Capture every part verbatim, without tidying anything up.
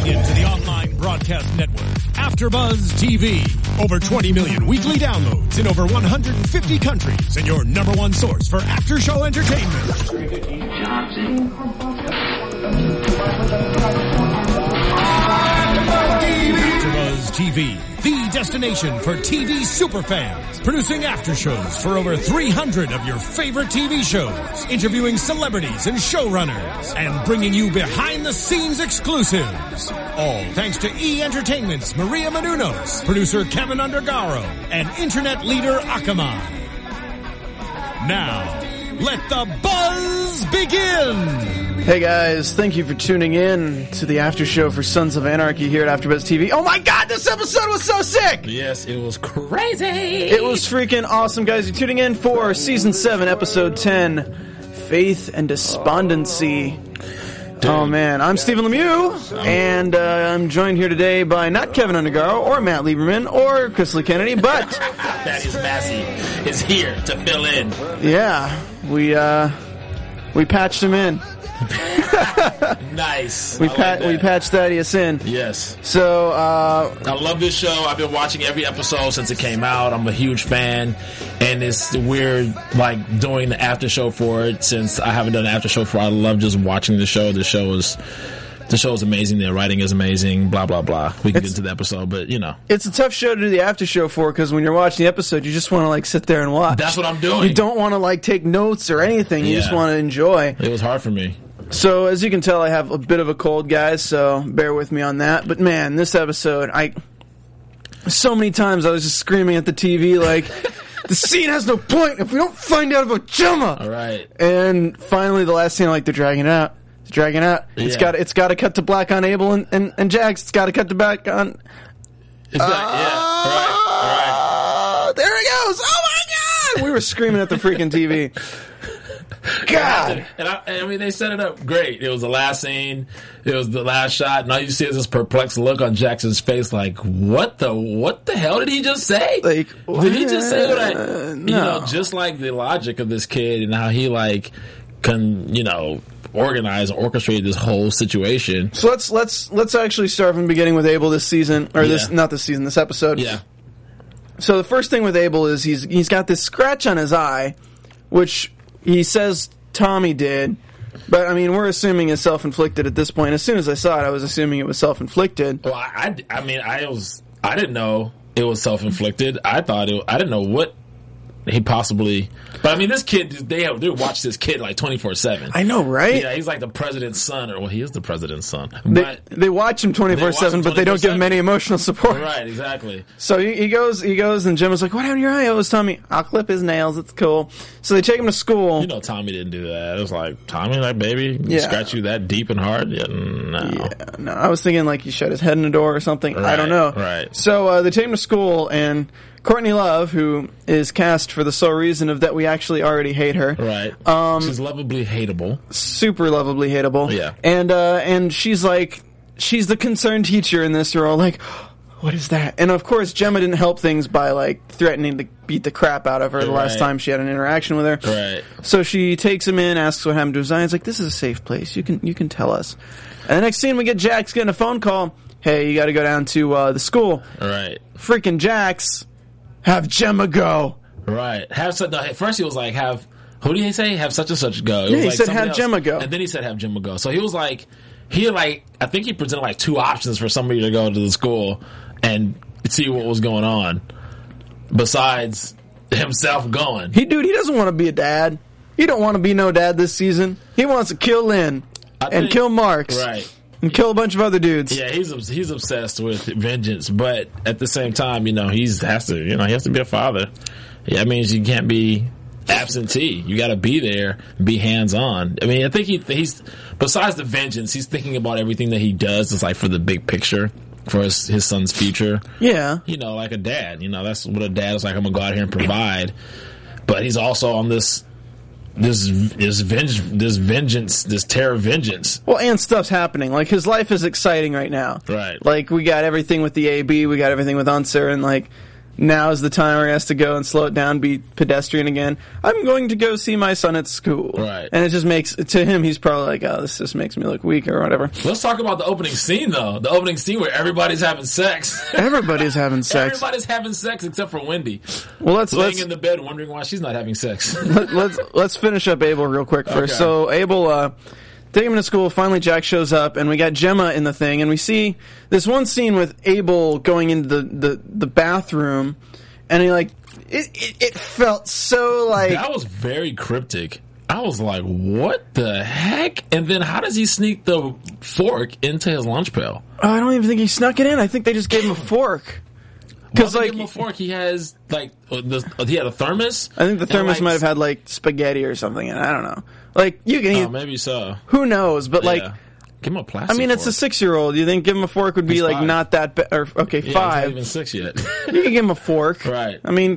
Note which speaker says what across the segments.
Speaker 1: tuning in to the online broadcast network, AfterBuzz T V. Over twenty million weekly downloads in over one hundred fifty countries, and your number one source for after-show entertainment. AfterBuzz T V, the destination for T V superfans, producing aftershows for over three hundred of your favorite T V shows, interviewing celebrities and showrunners, and bringing you behind-the-scenes exclusives. All thanks to E! Entertainment's Maria Menounos, producer Kevin Undergaro, and internet leader Akamai. Now, let the buzz begin!
Speaker 2: Hey guys, thank you for tuning in to the after show for Sons of Anarchy here at AfterBuzz T V. Oh my god, this episode was so sick!
Speaker 3: Yes, it was crazy!
Speaker 2: It was freaking awesome, guys. You're tuning in for Season seven, Episode ten, Faith and Despondency. Dude. Oh man, I'm Stephen Lemieux, and uh, I'm joined here today by not Kevin Undergaro, or Matt Lieberman, or Chris Lee Kennedy, but...
Speaker 3: Thaddeus Massey is here to fill in.
Speaker 2: Yeah, we, uh, we patched him in.
Speaker 3: Nice.
Speaker 2: We pat like we patched Thaddeus in.
Speaker 3: Yes.
Speaker 2: So uh,
Speaker 3: I love this show. I've been watching every episode since it came out. I'm a huge fan, and it's weird like doing the after show for it since I haven't done an after show for it. I love just watching the show. The show is the show is amazing. The writing is amazing. Blah blah blah. We can it's, get into the episode, but you know,
Speaker 2: it's a tough show to do the after show for because when you're watching the episode, you just want to like sit there and watch.
Speaker 3: That's what I'm doing.
Speaker 2: You don't want to like take notes or anything. You yeah. just want to enjoy.
Speaker 3: It was hard for me.
Speaker 2: So, as you can tell, I have a bit of a cold, guys, so bear with me on that. But, man, this episode, I... So many times I was just screaming at the T V, like, the scene has no point if we don't find out about Gemma!
Speaker 3: All right.
Speaker 2: And finally, the last scene, like, they're dragging it out. It's dragging it out. Yeah. It's got it's got to cut to black on Abel and, and, and Jax. It's got to cut to black on...
Speaker 3: It's uh, not, yeah, all right, all right.
Speaker 2: There it goes! Oh, my God! We were screaming at the freaking T V. God!
Speaker 3: And I, I mean, they set it up great. It was the last scene. It was the last shot, and all you see is this perplexed look on Jackson's face, like, what the, what the hell did he just say?
Speaker 2: Like,
Speaker 3: did he just say what I,
Speaker 2: uh, no.
Speaker 3: you know, just like the logic of this kid and how he, like, can, you know, organize and orchestrate this whole situation.
Speaker 2: So let's, let's, let's actually start from the beginning with Abel this season, or
Speaker 3: yeah.
Speaker 2: this, not this season, this episode.
Speaker 3: Yeah.
Speaker 2: So the first thing with Abel is he's, he's got this scratch on his eye, which he says Tommy did, but I mean, we're assuming it's self-inflicted at this point. As soon as I saw it, I was assuming it was self-inflicted.
Speaker 3: Well, I, I, I mean, I was, I didn't know it was self-inflicted. I thought it, I didn't know what he possibly, but I mean, this kid, they have, they watch this kid like twenty-four seven.
Speaker 2: I know, right?
Speaker 3: Yeah, he's like the president's son, or well, he is the president's son.
Speaker 2: They,
Speaker 3: but
Speaker 2: they watch him twenty-four seven, but they don't give him any emotional support.
Speaker 3: Right, exactly.
Speaker 2: So he, he goes, he goes, and Jim was like, "What happened to your eye?" It was Tommy. I'll clip his nails. It's cool. So they take him to school.
Speaker 3: You know, Tommy didn't do that. It was like, Tommy, like, baby,
Speaker 2: yeah.
Speaker 3: scratch you that deep and hard? Yeah, no.
Speaker 2: Yeah, no. I was thinking like he shut his head in the door or something.
Speaker 3: Right,
Speaker 2: I don't know.
Speaker 3: Right.
Speaker 2: So uh, they take him to school, and Courtney Love, who is cast for the sole reason of that we actually already hate her.
Speaker 3: Right.
Speaker 2: Um,
Speaker 3: she's lovably hateable.
Speaker 2: Super lovably hateable.
Speaker 3: Yeah.
Speaker 2: And, uh, and she's like, she's the concerned teacher in this role, like, what is that? And of course, Gemma didn't help things by, like, threatening to beat the crap out of her the
Speaker 3: right.
Speaker 2: last time she had an interaction with her.
Speaker 3: Right.
Speaker 2: So she takes him in, asks what happened to his eye. It's like, this is a safe place. You can, you can tell us. And the next scene, we get Jax getting a phone call. Hey, you gotta go down to, uh, the school.
Speaker 3: Right.
Speaker 2: Freaking Jax. Have Gemma go.
Speaker 3: Right. Have such. No, first he was like, "Have who did he say? Have such and such go." It
Speaker 2: yeah,
Speaker 3: was
Speaker 2: he
Speaker 3: like
Speaker 2: said, "Have
Speaker 3: else.
Speaker 2: Gemma go,"
Speaker 3: and then he said, "Have Gemma go." So he was like, he like, I think he presented like two options for somebody to go to the school and see what was going on, besides himself going.
Speaker 2: He, dude, he doesn't want to be a dad. He don't want to be no dad this season. He wants to kill Lynn
Speaker 3: I
Speaker 2: and
Speaker 3: think,
Speaker 2: kill Marks.
Speaker 3: Right.
Speaker 2: And kill a bunch of other dudes.
Speaker 3: Yeah, he's he's obsessed with vengeance, but at the same time, you know, he's has to, you know, he has to be a father. Yeah, that means you can't be absentee. You got to be there, be hands on. I mean, I think he he's besides the vengeance, he's thinking about everything that he does is like for the big picture, for his, his son's future.
Speaker 2: Yeah,
Speaker 3: you know, like a dad. You know, that's what a dad is like. I'm gonna go out here and provide, but he's also on this. This this venge this vengeance this terror vengeance.
Speaker 2: Well, and stuff's happening. Like his life is exciting right now.
Speaker 3: Right.
Speaker 2: Like we got everything with the A B, we got everything with Unser, and like now is the time where he has to go and slow it down, be pedestrian again. I'm going to go see my son at school.
Speaker 3: Right.
Speaker 2: And it just makes, to him, he's probably like, oh, this just makes me look weak or whatever.
Speaker 3: Let's talk about the opening scene, though. The opening scene where everybody's having sex.
Speaker 2: Everybody's having sex.
Speaker 3: Everybody's having sex except for Wendy.
Speaker 2: Well, let's,
Speaker 3: laying
Speaker 2: let's,
Speaker 3: in the bed wondering why she's not having sex.
Speaker 2: let, let's, let's finish up Abel real quick first.
Speaker 3: Okay.
Speaker 2: So, Abel, uh, take him to school. Finally, Jack shows up, and we got Gemma in the thing, and we see this one scene with Abel going into the, the, the bathroom, and he, like, it, it, it felt so, like...
Speaker 3: That was very cryptic. I was like, what the heck? And then how does he sneak the fork into his lunch pail?
Speaker 2: Oh, I don't even think he snuck it in. I think they just gave him a fork.
Speaker 3: Because
Speaker 2: like,
Speaker 3: give him a fork, he has, like, uh, the, uh, he had a thermos?
Speaker 2: I think the thermos
Speaker 3: like,
Speaker 2: might have had, like, spaghetti or something in it. I don't know. Like, you can eat...
Speaker 3: Oh, maybe so.
Speaker 2: Who knows? But, like...
Speaker 3: Yeah. Give him a plastic
Speaker 2: I mean, it's
Speaker 3: fork.
Speaker 2: a six-year-old. You think give him a fork would be,
Speaker 3: He's
Speaker 2: like,
Speaker 3: five.
Speaker 2: not that... Ba- or, okay,
Speaker 3: Yeah,
Speaker 2: five.
Speaker 3: he's not even six yet.
Speaker 2: You can give him a fork.
Speaker 3: Right.
Speaker 2: I mean...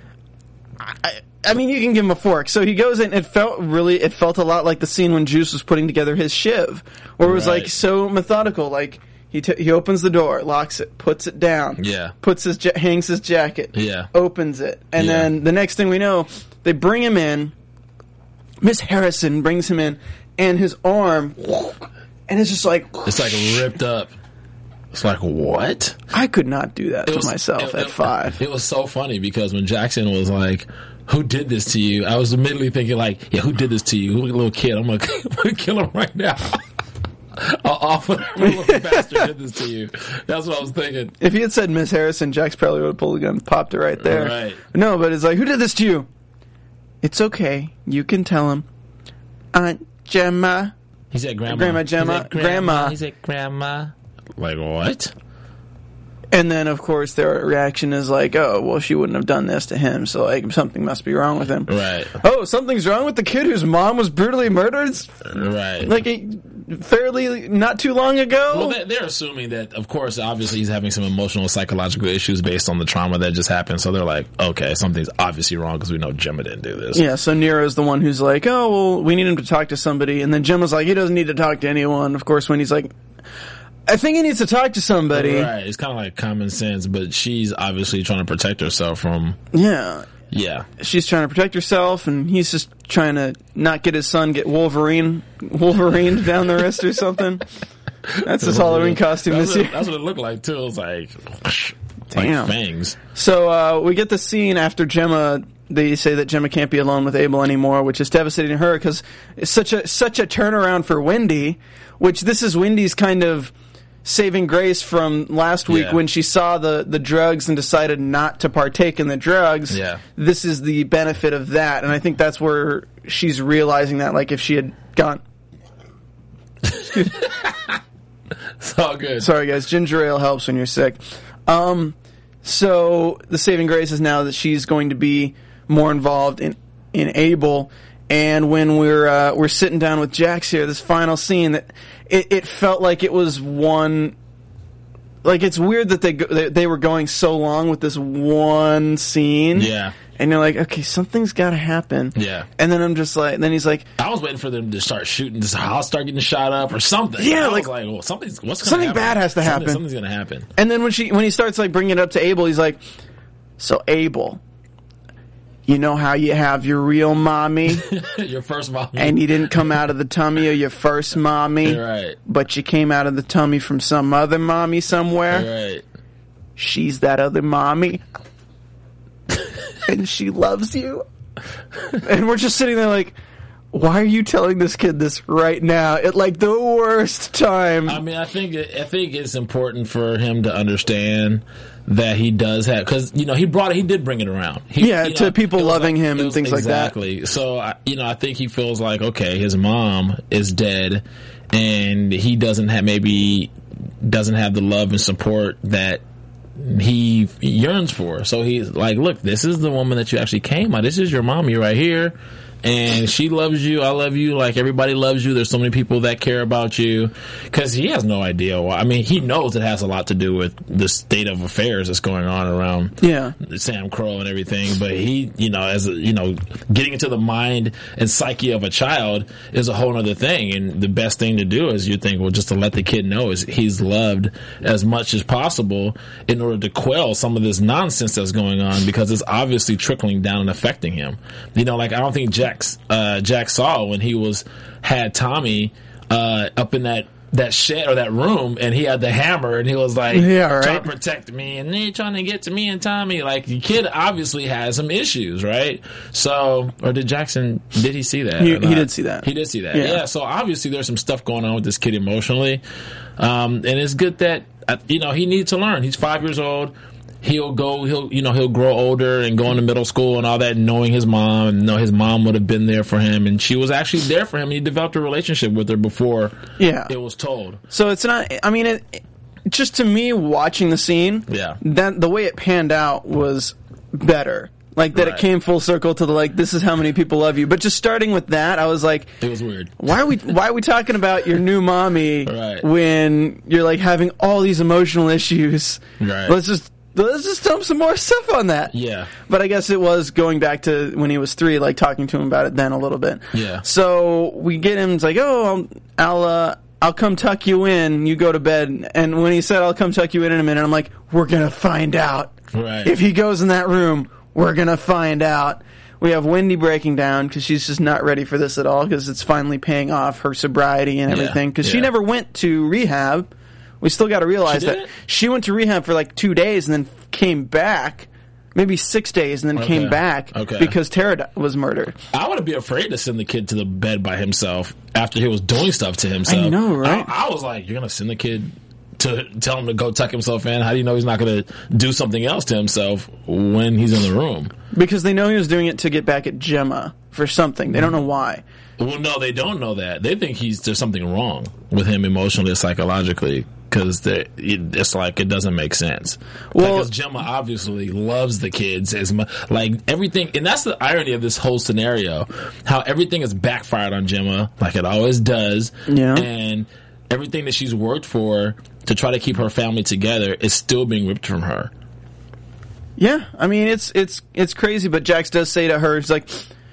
Speaker 2: I, I mean, you can give him a fork. So he goes in. It felt really. It felt a lot like the scene when Juice was putting together his shiv, where it was
Speaker 3: Right.
Speaker 2: like so methodical. Like he t- he opens the door, locks it, puts it down,
Speaker 3: Yeah.
Speaker 2: puts his ja- hangs his jacket,
Speaker 3: Yeah.
Speaker 2: opens it, and
Speaker 3: Yeah.
Speaker 2: then the next thing we know, they bring him in. Miss Harrison brings him in, and his arm, and it's just like
Speaker 3: It's like ripped up. It's like, what?
Speaker 2: I could not do that
Speaker 3: It
Speaker 2: to
Speaker 3: was-
Speaker 2: myself
Speaker 3: it-
Speaker 2: at
Speaker 3: it-
Speaker 2: five.
Speaker 3: It was so funny because when Jackson was like, who did this to you? I was immediately thinking like, yeah, who did this to you? Who little kid? I'm gonna, I'm gonna kill him right now. I'll off whatever little bastard did this to you. That's what I was thinking.
Speaker 2: If he had said Miss Harrison, Jax probably would have pulled the gun, and popped it right there.
Speaker 3: Right.
Speaker 2: No, but it's like, who did this to you? It's okay. You can tell him. Aunt Gemma.
Speaker 3: He said grandma.
Speaker 2: Grandma Gemma.
Speaker 3: He said
Speaker 2: Grandma.
Speaker 3: He said grandma. Like, what?
Speaker 2: And then, of course, their reaction is like, oh, well, she wouldn't have done this to him, so, like, something must be wrong with him.
Speaker 3: Right.
Speaker 2: Oh, something's wrong with the kid whose mom was brutally murdered?
Speaker 3: Right.
Speaker 2: Like, a, fairly not too long ago?
Speaker 3: Well, they're, they're assuming that, of course, obviously he's having some emotional, psychological issues based on the trauma that just happened. So they're like, okay, something's obviously wrong because we know Gemma didn't do this.
Speaker 2: Yeah, so Nero's the one who's like, oh, well, we need him to talk to somebody. And then Gemma's like, he doesn't need to talk to anyone. Of course, when he's like, I think he needs to talk to somebody.
Speaker 3: Right. It's kind of like common sense, but she's obviously trying to protect herself from.
Speaker 2: Yeah.
Speaker 3: Yeah.
Speaker 2: She's trying to protect herself, and he's just trying to not get his son get Wolverine, Wolverine down the wrist or something. That's his Halloween costume
Speaker 3: that's
Speaker 2: this
Speaker 3: what,
Speaker 2: year.
Speaker 3: That's what it looked like too. It was like,
Speaker 2: Damn.
Speaker 3: like fangs.
Speaker 2: So uh, we get the scene after Gemma. They say that Gemma can't be alone with Abel anymore, which is devastating to her because it's such a such a turnaround for Wendy. Which this is Wendy's kind of saving grace from last week
Speaker 3: Yeah.
Speaker 2: when she saw the, the drugs and decided not to partake in the drugs.
Speaker 3: Yeah.
Speaker 2: This is the benefit of that, and I think that's where she's realizing that. Like if she had gone.
Speaker 3: It's all good.
Speaker 2: Sorry, guys. Ginger ale helps when you're sick. Um, so the saving grace is now that she's going to be more involved in in Abel. And when we're uh, we're sitting down with Jax here, this final scene, that it, it felt like it was one. Like it's weird that they, go, they they were going so long with this one scene.
Speaker 3: Yeah.
Speaker 2: And you're like, okay, something's got to happen.
Speaker 3: Yeah.
Speaker 2: And then I'm just like, then he's like,
Speaker 3: I was waiting for them to start shooting, this house start getting shot up or something.
Speaker 2: Yeah,
Speaker 3: I
Speaker 2: like-
Speaker 3: was like, well, something's what's gonna
Speaker 2: Something
Speaker 3: happen?
Speaker 2: bad has to
Speaker 3: Something-
Speaker 2: happen.
Speaker 3: Something's gonna happen.
Speaker 2: and then when she when he starts like bringing it up to Abel, he's like, so Abel, you know how you have your real mommy,
Speaker 3: Your first mom.
Speaker 2: and you didn't come out of the tummy of your first mommy,
Speaker 3: Right.
Speaker 2: but you came out of the tummy from some other mommy somewhere.
Speaker 3: Right.
Speaker 2: She's that other mommy, and she loves you. And we're just sitting there like, why are you telling this kid this right now at like the worst time?
Speaker 3: I mean, I think it, I think it's important for him to understand that he does have, because you know he brought it, he did bring it around. He,
Speaker 2: Yeah,
Speaker 3: you
Speaker 2: to
Speaker 3: know,
Speaker 2: people
Speaker 3: it was
Speaker 2: loving him
Speaker 3: it
Speaker 2: and
Speaker 3: was-
Speaker 2: things like that.
Speaker 3: Exactly. So I, you know, I think he feels like okay, his mom is dead, and he doesn't have maybe doesn't have the love and support that he yearns for. So he's like, look, this is the woman that you actually came by. This is your mommy right here. and she loves you. I love you. Like, everybody loves you. There's so many people that care about you. Because he has no idea why. I mean, he knows it has a lot to do with the state of affairs that's going on around
Speaker 2: yeah.
Speaker 3: Sam Crow and everything. But he, you know, as a, you know, getting into the mind and psyche of a child is a whole other thing. And the best thing to do is, you think, well, just to let the kid know is he's loved as much as possible in order to quell some of this nonsense that's going on, because it's obviously trickling down and affecting him. You know, like, I don't think Jack's, uh, Jack saw when he was, had Tommy, uh, up in that, that shed or that room, and he had the hammer, and he was like,
Speaker 2: yeah, right.
Speaker 3: trying to protect me, and they trying to get to me and Tommy. Like, the kid obviously has some issues, right? So, or did Jackson, did he see that?
Speaker 2: He, he did see that.
Speaker 3: He did see that.
Speaker 2: Yeah.
Speaker 3: yeah. So obviously there's some stuff going on with this kid emotionally. Um, and it's good that, uh, you know, he needs to learn. He's five years old. He'll go, he'll, you know, he'll grow older and go into middle school and all that, knowing his mom, and know his mom would have been there for him, and she was actually there for him. He developed a relationship with her before
Speaker 2: yeah.
Speaker 3: it was told.
Speaker 2: So it's not, I mean, it, it, just to me, watching the scene,
Speaker 3: yeah.
Speaker 2: that the way it panned out was better. Like, that
Speaker 3: right.
Speaker 2: it came full circle to the, like, this is how many people love you. But just starting with that, I was like,
Speaker 3: it was weird.
Speaker 2: Why are we, why are we talking about your new mommy
Speaker 3: right.
Speaker 2: when you're, like, having all these emotional issues?
Speaker 3: Right.
Speaker 2: Let's just, let's just dump some more stuff on that.
Speaker 3: Yeah.
Speaker 2: But I guess it was going back to when he was three, like, talking to him about it then a little bit.
Speaker 3: Yeah.
Speaker 2: So we get him, it's like, oh, I'll, I'll, uh, I'll come tuck you in, you go to bed. And when he said, I'll come tuck you in in a minute, I'm like, we're gonna find out.
Speaker 3: Right.
Speaker 2: If he goes in that room, we're gonna find out. We have Wendy breaking down because she's just not ready for this at all, because it's finally paying off her sobriety and everything. Because
Speaker 3: yeah.
Speaker 2: she never went to rehab. We still got to realize
Speaker 3: She
Speaker 2: that
Speaker 3: didn't?
Speaker 2: she went to rehab for like two days and then came back, maybe six days, and then
Speaker 3: Okay.
Speaker 2: came back
Speaker 3: Okay.
Speaker 2: because Tara was murdered.
Speaker 3: I would be afraid to send the kid to the bed by himself after he was doing stuff to himself.
Speaker 2: I know, right?
Speaker 3: I, I was like, you're going to send the kid to tell him to go tuck himself in? How do you know he's not going to do something else to himself when he's in the room?
Speaker 2: Because they know he was doing it to get back at Gemma for something. They don't know why.
Speaker 3: Well, no, they don't know that. They think he's there's something wrong with him emotionally or psychologically, because it's like it doesn't make sense.
Speaker 2: Well,
Speaker 3: because Gemma obviously loves the kids as much, like everything, and that's the irony of this whole scenario. How everything has backfired on Gemma, like it always does.
Speaker 2: Yeah.
Speaker 3: And everything that she's worked for to try to keep her family together is still being ripped from her.
Speaker 2: Yeah, I mean it's it's it's crazy. But Jax does say to her, "He's like,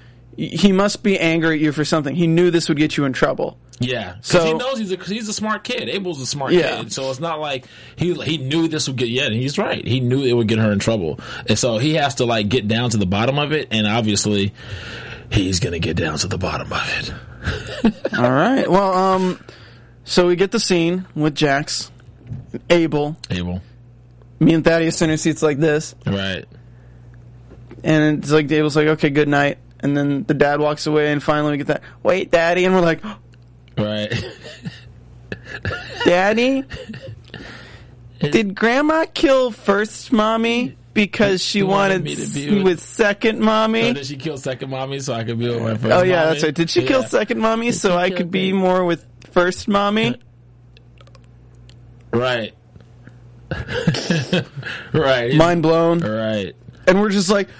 Speaker 2: he must be angry at you for something. He knew this would get you in trouble."
Speaker 3: Yeah, because
Speaker 2: So-
Speaker 3: he knows he's a he's a smart kid. Abel's a smart
Speaker 2: Yeah.
Speaker 3: kid, so it's not like he he knew this would get. Yeah, and he's right. He knew it would get her in trouble, and so he has to like get down to the bottom of it. And obviously, he's gonna get down to the bottom of it.
Speaker 2: All right. Well, um, so we get the scene with Jax, Abel,
Speaker 3: Abel,
Speaker 2: me and Thaddeus in our seats like this,
Speaker 3: right?
Speaker 2: and it's like Abel's like, "Okay, good night," and then the dad walks away, and finally we get that, "Wait, Daddy," and we're like,
Speaker 3: Right.
Speaker 2: "Daddy, did Grandma kill first mommy because she
Speaker 3: She
Speaker 2: wanted
Speaker 3: wanted me to be
Speaker 2: s-
Speaker 3: with-
Speaker 2: with second mommy?"
Speaker 3: So did she kill second mommy so I could be with my first?
Speaker 2: Oh yeah,
Speaker 3: mommy?
Speaker 2: that's right. Did she kill
Speaker 3: Yeah.
Speaker 2: second mommy so
Speaker 3: she
Speaker 2: I
Speaker 3: kill
Speaker 2: could be
Speaker 3: baby?
Speaker 2: more with first mommy?
Speaker 3: Right. Right.
Speaker 2: Mind blown.
Speaker 3: Right.
Speaker 2: And we're just like,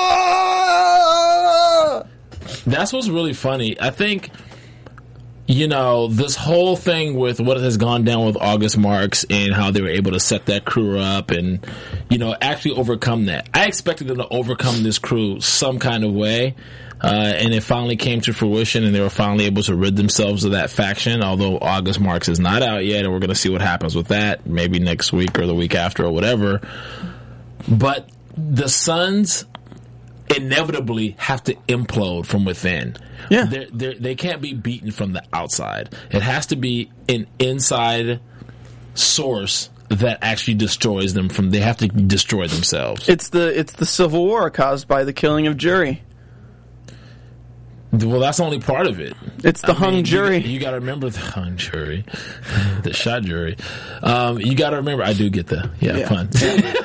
Speaker 2: ah!
Speaker 3: That's what's really funny. I think, you know, this whole thing with what has gone down with August Marks and how they were able to set that crew up and, you know, actually overcome that. I expected them to overcome this crew some kind of way. Uh, and it finally came to fruition, and they were finally able to rid themselves of that faction, although August Marks is not out yet, and we're going to see what happens with that, maybe next week or the week after or whatever. But the Sons inevitably have to implode from within.
Speaker 2: Yeah.
Speaker 3: They're, they're, they can't be beaten from the outside. It has to be an inside source that actually destroys them from, they have to destroy themselves.
Speaker 2: It's the it's the Civil War caused by the killing of Jury.
Speaker 3: Well, that's only part of it.
Speaker 2: It's the
Speaker 3: I
Speaker 2: hung
Speaker 3: mean,
Speaker 2: jury.
Speaker 3: You, you got to remember the hung jury, the shot jury. Um, you got to remember. I do get the yeah,
Speaker 2: Yeah.
Speaker 3: pun.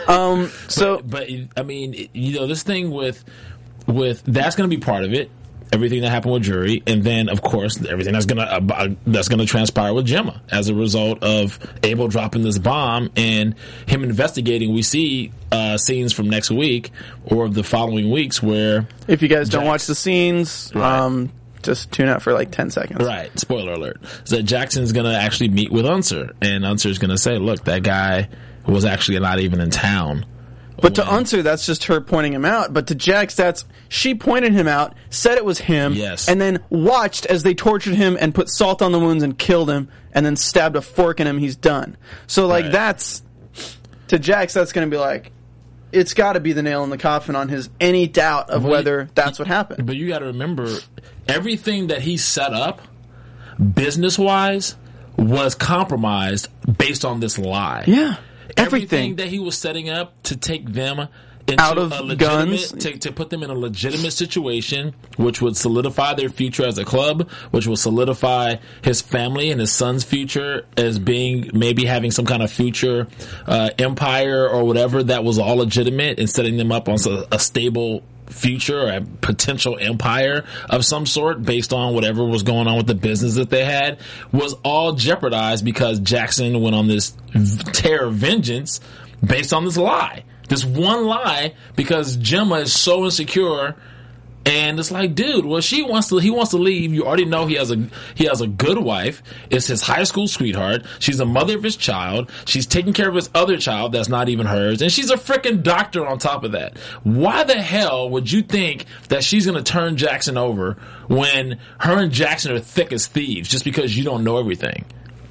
Speaker 2: Um, so
Speaker 3: but, but I mean, you know, this thing with with that's going to be part of it. everything that happened with Jury, and then of course everything that's gonna uh, that's gonna transpire with Gemma as a result of Abel dropping this bomb and him investigating. We see uh, scenes from next week or the following weeks where
Speaker 2: if you guys don't
Speaker 3: Jax,
Speaker 2: watch the scenes,
Speaker 3: right.
Speaker 2: um, just tune out for like ten seconds.
Speaker 3: Right. Spoiler alert. So Jackson's gonna actually meet with Unser, and Unser's gonna say, "Look, that guy was actually not even in town."
Speaker 2: But to Unser, that's just her pointing him out. But to Jax, that's she pointed him out, said it was him,
Speaker 3: yes.
Speaker 2: and then watched as they tortured him and put salt on the wounds and killed him, and then stabbed a fork in him. He's done. So, like,
Speaker 3: right.
Speaker 2: that's to Jax. That's going to be like, it's got to be the nail in the coffin on his any doubt of
Speaker 3: well,
Speaker 2: whether
Speaker 3: you,
Speaker 2: that's what happened.
Speaker 3: But you got to remember, everything that he set up, business wise, was compromised based on this lie.
Speaker 2: Yeah.
Speaker 3: Everything that he was setting up to take them into
Speaker 2: out of
Speaker 3: a legitimate,
Speaker 2: guns,
Speaker 3: to, to put them in a legitimate situation, which would solidify their future as a club, which will solidify his family and his son's future as being maybe having some kind of future uh, empire or whatever that was all legitimate, and setting them up on a, a stable future or a potential empire of some sort based on whatever was going on with the business that they had, was all jeopardized because Jackson went on this tear of vengeance based on this lie. This one lie, because Gemma is so insecure, and it's like, dude, well, she wants to, he wants to leave. You already know he has a, he has a good wife. It's his high school sweetheart. She's the mother of his child. She's taking care of his other child that's not even hers. And she's a freaking doctor on top of that. Why the hell would you think that she's going to turn Jackson over when her and Jackson are thick as thieves just because you don't know everything?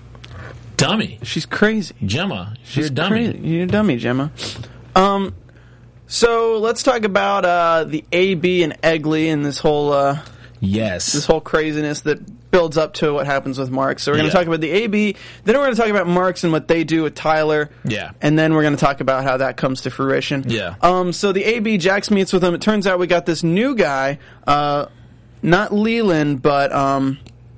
Speaker 3: Dummy.
Speaker 2: She's crazy.
Speaker 3: Gemma,
Speaker 2: She's
Speaker 3: you're a dummy.
Speaker 2: Crazy. You're a dummy, Gemma. Um, so let's talk about uh, the A B and Eggly and this whole uh,
Speaker 3: yes,
Speaker 2: this whole craziness that builds up to what happens with Marks. So we're going to
Speaker 3: yeah.
Speaker 2: talk about the A B, then we're going to talk about Marks and what they do with Tyler.
Speaker 3: Yeah,
Speaker 2: and then we're going to talk about how that comes to fruition.
Speaker 3: Yeah.
Speaker 2: Um. So the A B, Jax meets with him. It turns out we got this new guy, uh, not Leland, but um,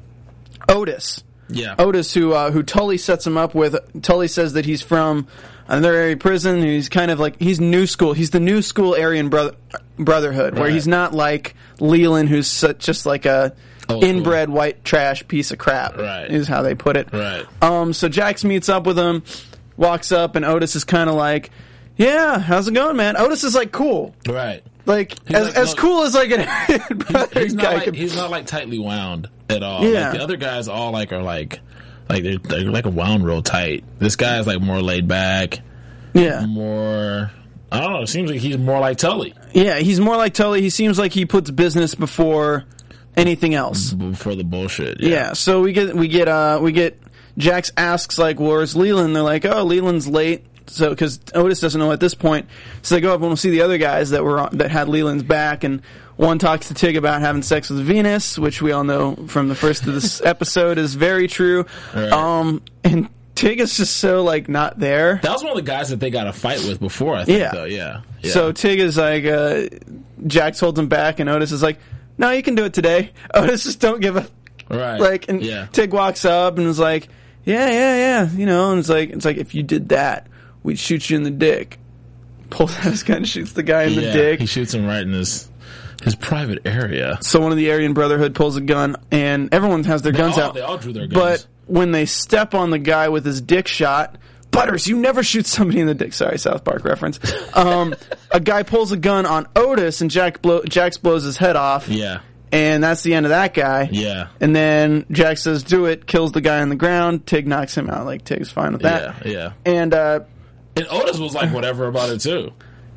Speaker 2: Otis.
Speaker 3: Yeah.
Speaker 2: Otis, who uh, who Tully sets him up with. Tully says that he's from another area prison. He's kind of like, he's new school. He's the new school Aryan brother, Brotherhood,
Speaker 3: right.
Speaker 2: where he's not like Leland, who's such, just like a
Speaker 3: Old
Speaker 2: inbred
Speaker 3: school.
Speaker 2: white trash piece of crap.
Speaker 3: Right.
Speaker 2: Is how they put it.
Speaker 3: Right.
Speaker 2: Um. So Jax meets up with him, walks up, and Otis is kind of like, "Yeah, how's it going, man?" Otis is like cool.
Speaker 3: Right.
Speaker 2: Like
Speaker 3: He's
Speaker 2: as
Speaker 3: like,
Speaker 2: as
Speaker 3: no,
Speaker 2: cool as like an brother
Speaker 3: he's not
Speaker 2: guy
Speaker 3: like,
Speaker 2: could-
Speaker 3: he's not like tightly wound at all.
Speaker 2: Yeah.
Speaker 3: Like the other guys all like are like like they're, they're like wound real tight. This guy is like more laid back.
Speaker 2: Yeah.
Speaker 3: More, I don't know. It seems like he's more like Tully.
Speaker 2: Yeah, he's more like Tully. He seems like he puts business before anything else.
Speaker 3: Before the bullshit.
Speaker 2: Yeah.
Speaker 3: Yeah.
Speaker 2: So we get we get uh we get Jax asks like, "Where's Leland?" They're like, "Oh, Leland's late." So because Otis doesn't know at this point, so they go up and we'll see the other guys that were on, that had Leland's back, and one talks to Tig about having sex with Venus, which we all know from the first of this episode is very true.
Speaker 3: Right.
Speaker 2: Um, and Tig is just so like not there.
Speaker 3: That was one of the guys that they got a fight with before, I think,
Speaker 2: Yeah.
Speaker 3: though. Yeah. yeah.
Speaker 2: So Tig is like, uh, Jax holds him back, and Otis is like, "No, you can do it today." Otis just don't give a
Speaker 3: right.
Speaker 2: like, and
Speaker 3: yeah.
Speaker 2: Tig walks up and is like, "Yeah, yeah, yeah," you know, and it's like, it's like if you did that, we'd shoot you in the dick. Pulls out his gun, shoots the guy in
Speaker 3: yeah,
Speaker 2: the dick.
Speaker 3: He shoots him right in his his private area.
Speaker 2: So one of the Aryan Brotherhood pulls a gun, and everyone has their
Speaker 3: They
Speaker 2: guns
Speaker 3: all,
Speaker 2: out.
Speaker 3: They all drew their guns.
Speaker 2: But when they step on the guy with his dick shot, Butters, you never shoot somebody in the dick. Sorry, South Park reference. Um, a guy pulls a gun on Otis, and Jack blow, Jax blows his head off.
Speaker 3: yeah.
Speaker 2: And that's the end of that guy.
Speaker 3: Yeah.
Speaker 2: And then Jax says, "Do it," kills the guy on the ground. Tig knocks him out. Like, Tig's fine with that.
Speaker 3: Yeah. Yeah.
Speaker 2: And uh,
Speaker 3: And Otis was like whatever about it, too.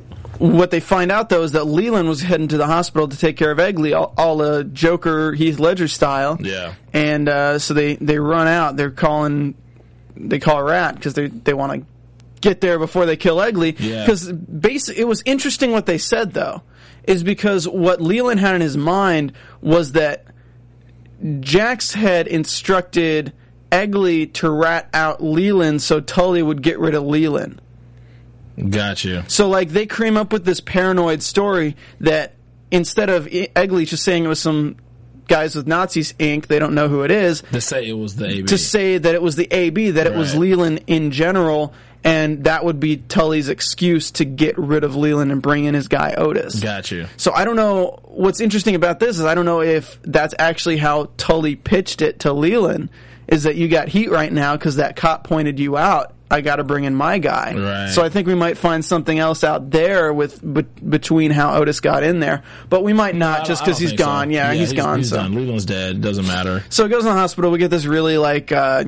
Speaker 2: what they find out, though, is that Leland was heading to the hospital to take care of Eggly, all, all uh, Joker, Heath Ledger style.
Speaker 3: Yeah.
Speaker 2: And uh, so they, they run out. They're calling, they call Rat because they they want to get there before they kill Eggly.
Speaker 3: Yeah.
Speaker 2: Because basically, it was interesting what they said, though, is because what Leland had in his mind was that Jax had instructed Eggly to rat out Leland so Tully would get rid of Leland.
Speaker 3: Got you.
Speaker 2: So, like, they came up with this paranoid story that instead of Eggly just saying it was some guys with Nazis ink, they don't know who it is,
Speaker 3: To say it was the A B.
Speaker 2: to say that it was the A B, that it was
Speaker 3: Right.
Speaker 2: Leland in general, And that would be Tully's excuse to get rid of Leland and bring in his guy Otis.
Speaker 3: Got you.
Speaker 2: So I don't know. What's interesting about this is I don't know if that's actually how Tully pitched it to Leland, is that you got heat right now because that cop pointed you out. I got to bring in my guy.
Speaker 3: Right.
Speaker 2: So I think we might find something else out there with be, between how Otis got in there. But we might not,
Speaker 3: no,
Speaker 2: just because he's gone.
Speaker 3: So.
Speaker 2: Yeah,
Speaker 3: yeah,
Speaker 2: he's,
Speaker 3: he's
Speaker 2: gone.
Speaker 3: He's
Speaker 2: so.
Speaker 3: done. Leland's dead. Doesn't matter.
Speaker 2: So it goes in the hospital. We get this really like uh,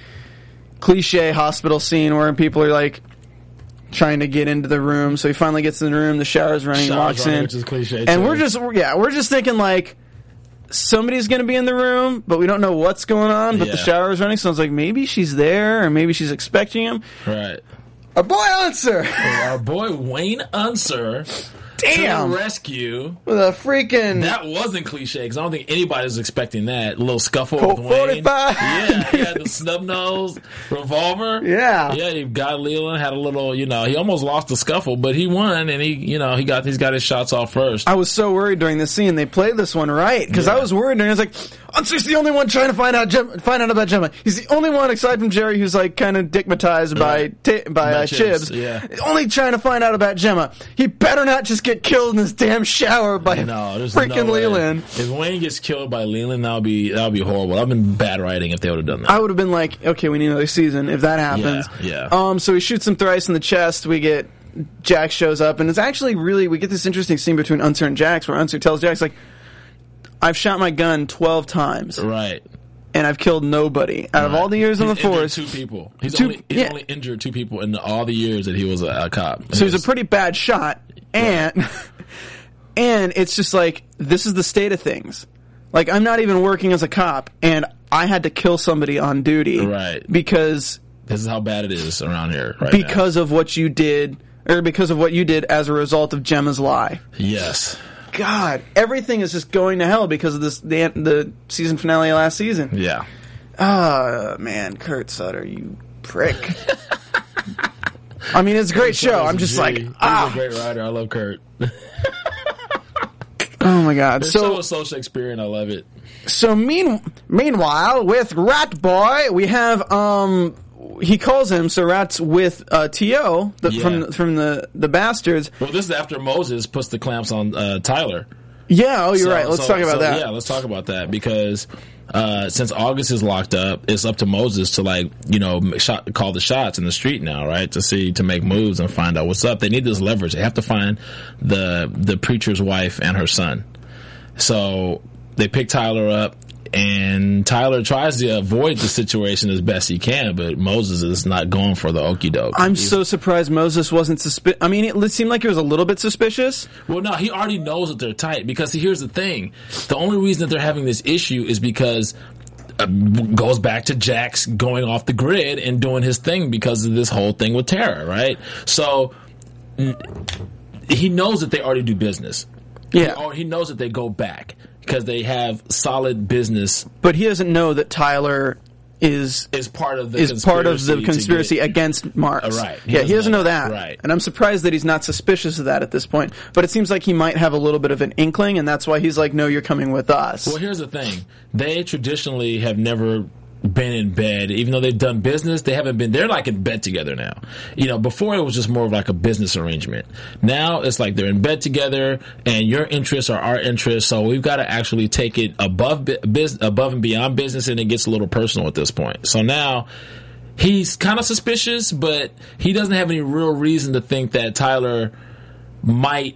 Speaker 2: cliche hospital scene where people are like trying to get into the room. So he finally gets in the room. The shower's running.
Speaker 3: Shower's
Speaker 2: walks
Speaker 3: running,
Speaker 2: in,
Speaker 3: which is cliche
Speaker 2: and
Speaker 3: too.
Speaker 2: we're just yeah, we're just thinking like somebody's going to be in the room, but we don't know what's going on. But
Speaker 3: yeah.
Speaker 2: the shower's running, so I was like, maybe she's there, or maybe she's expecting him.
Speaker 3: Right.
Speaker 2: Our boy Unser,
Speaker 3: Our boy Wayne Unser.
Speaker 2: Damn.
Speaker 3: To the rescue.
Speaker 2: With a freaking...
Speaker 3: That wasn't cliche, because I don't think anybody was expecting that. A little scuffle
Speaker 2: Colt
Speaker 3: with Wayne.
Speaker 2: forty-five.
Speaker 3: Yeah, he had the snub-nosed revolver.
Speaker 2: Yeah.
Speaker 3: Yeah, he got Leland, had a little, you know, he almost lost the scuffle, but he won, and he, you know, he got, he's got his shots off first.
Speaker 2: I was so worried during this scene. They played this one right, because
Speaker 3: Yeah.
Speaker 2: I was worried, and I was like, Unser's the only one trying to find out Gem- find out about Gemma. He's the only one, aside from Jerry, who's like kind of dickmatized by,
Speaker 3: Right.
Speaker 2: t- by uh,
Speaker 3: Chibs,
Speaker 2: Chibs.
Speaker 3: yeah.
Speaker 2: Only trying to find out about Gemma. He better not just get killed in this damn shower by
Speaker 3: No, there's
Speaker 2: freaking
Speaker 3: no way.
Speaker 2: Leland.
Speaker 3: If Wayne gets killed by Leland, that'll be that'll be horrible. That'd been bad writing if they would have done that.
Speaker 2: I would have been like, okay, we need another season if that happens.
Speaker 3: Yeah, yeah.
Speaker 2: Um, so he shoots him thrice in the chest. We get Jax shows up, and it's actually really we get this interesting scene between Unser and Jax, where Unser tells Jax like, "I've shot my gun twelve times,
Speaker 3: Right.
Speaker 2: and I've killed nobody out of
Speaker 3: Right.
Speaker 2: all the years on the
Speaker 3: He's injured
Speaker 2: force."
Speaker 3: two people. He's
Speaker 2: Two-
Speaker 3: only he's
Speaker 2: yeah.
Speaker 3: only injured two people in all the years that he was a, a cop.
Speaker 2: So he's a pretty bad shot, and and it's just like this is the state of things. Like I'm not even working as a cop, and I had to kill somebody on duty,
Speaker 3: Right.
Speaker 2: Because
Speaker 3: This is how bad it is around here right
Speaker 2: because of what you did, or because of what you did as a result of Gemma's lie.
Speaker 3: now. Yes.
Speaker 2: God, everything is just going to hell because of this the the season finale of last season.
Speaker 3: Yeah.
Speaker 2: Ah, man, Kurt Sutter, you prick. I mean, it's a great show. I'm just
Speaker 3: Gee,
Speaker 2: like,
Speaker 3: he's
Speaker 2: ah.
Speaker 3: a great writer. I love Kurt.
Speaker 2: Oh my God.
Speaker 3: This
Speaker 2: So
Speaker 3: show is so Shakespearean. I love it.
Speaker 2: So mean, meanwhile, with Rat Boy, we have um, he calls him so Rat's with uh, T O the,
Speaker 3: Yeah.
Speaker 2: from from the the Bastards.
Speaker 3: Well, this is after Moses puts the clamps on uh, Tyler.
Speaker 2: Yeah, oh, you're
Speaker 3: So-
Speaker 2: right. Let's
Speaker 3: so-
Speaker 2: talk about
Speaker 3: so,
Speaker 2: that.
Speaker 3: Yeah, let's talk about that because uh, since August is locked up, it's up to Moses to like you know make shot, call the shots in the street now, right? To see to make moves and find out what's up. They need this leverage. They have to find the the preacher's wife and her son. So they pick Tyler up, and Tyler tries to avoid the situation as best he can, but Moses is not going for the okie doke.
Speaker 2: I'm so surprised Moses wasn't suspicious. I mean, it seemed like he was a little bit suspicious.
Speaker 3: Well, no, he already knows that they're tight because see, here's the thing: the only reason that they're having this issue is because uh, goes back to Jax going off the grid and doing his thing because of this whole thing with Tara, right? So n- he knows that they already do business.
Speaker 2: Yeah.
Speaker 3: He, or he knows that they go back because they have solid business.
Speaker 2: But he doesn't know that Tyler is
Speaker 3: Is part of the
Speaker 2: is part of the
Speaker 3: to
Speaker 2: conspiracy
Speaker 3: get-
Speaker 2: against Marks.
Speaker 3: Uh, right. He
Speaker 2: Yeah, he
Speaker 3: doesn't
Speaker 2: doesn't
Speaker 3: know
Speaker 2: know that.
Speaker 3: that. Right.
Speaker 2: And I'm surprised that he's not suspicious of that at this point. But it seems like he might have a little bit of an inkling, and that's why he's like, no, you're coming with us.
Speaker 3: Well, here's the thing. They traditionally have never been in bed. Even though they've done business, they haven't been, they're like in bed together now. You know, before it was just more of like a business arrangement. Now it's like they're in bed together and your interests are our interests. So we've got to actually take it above, biz, above and beyond business, and it gets a little personal at this point. So now he's kind of suspicious, but he doesn't have any real reason to think that Tyler might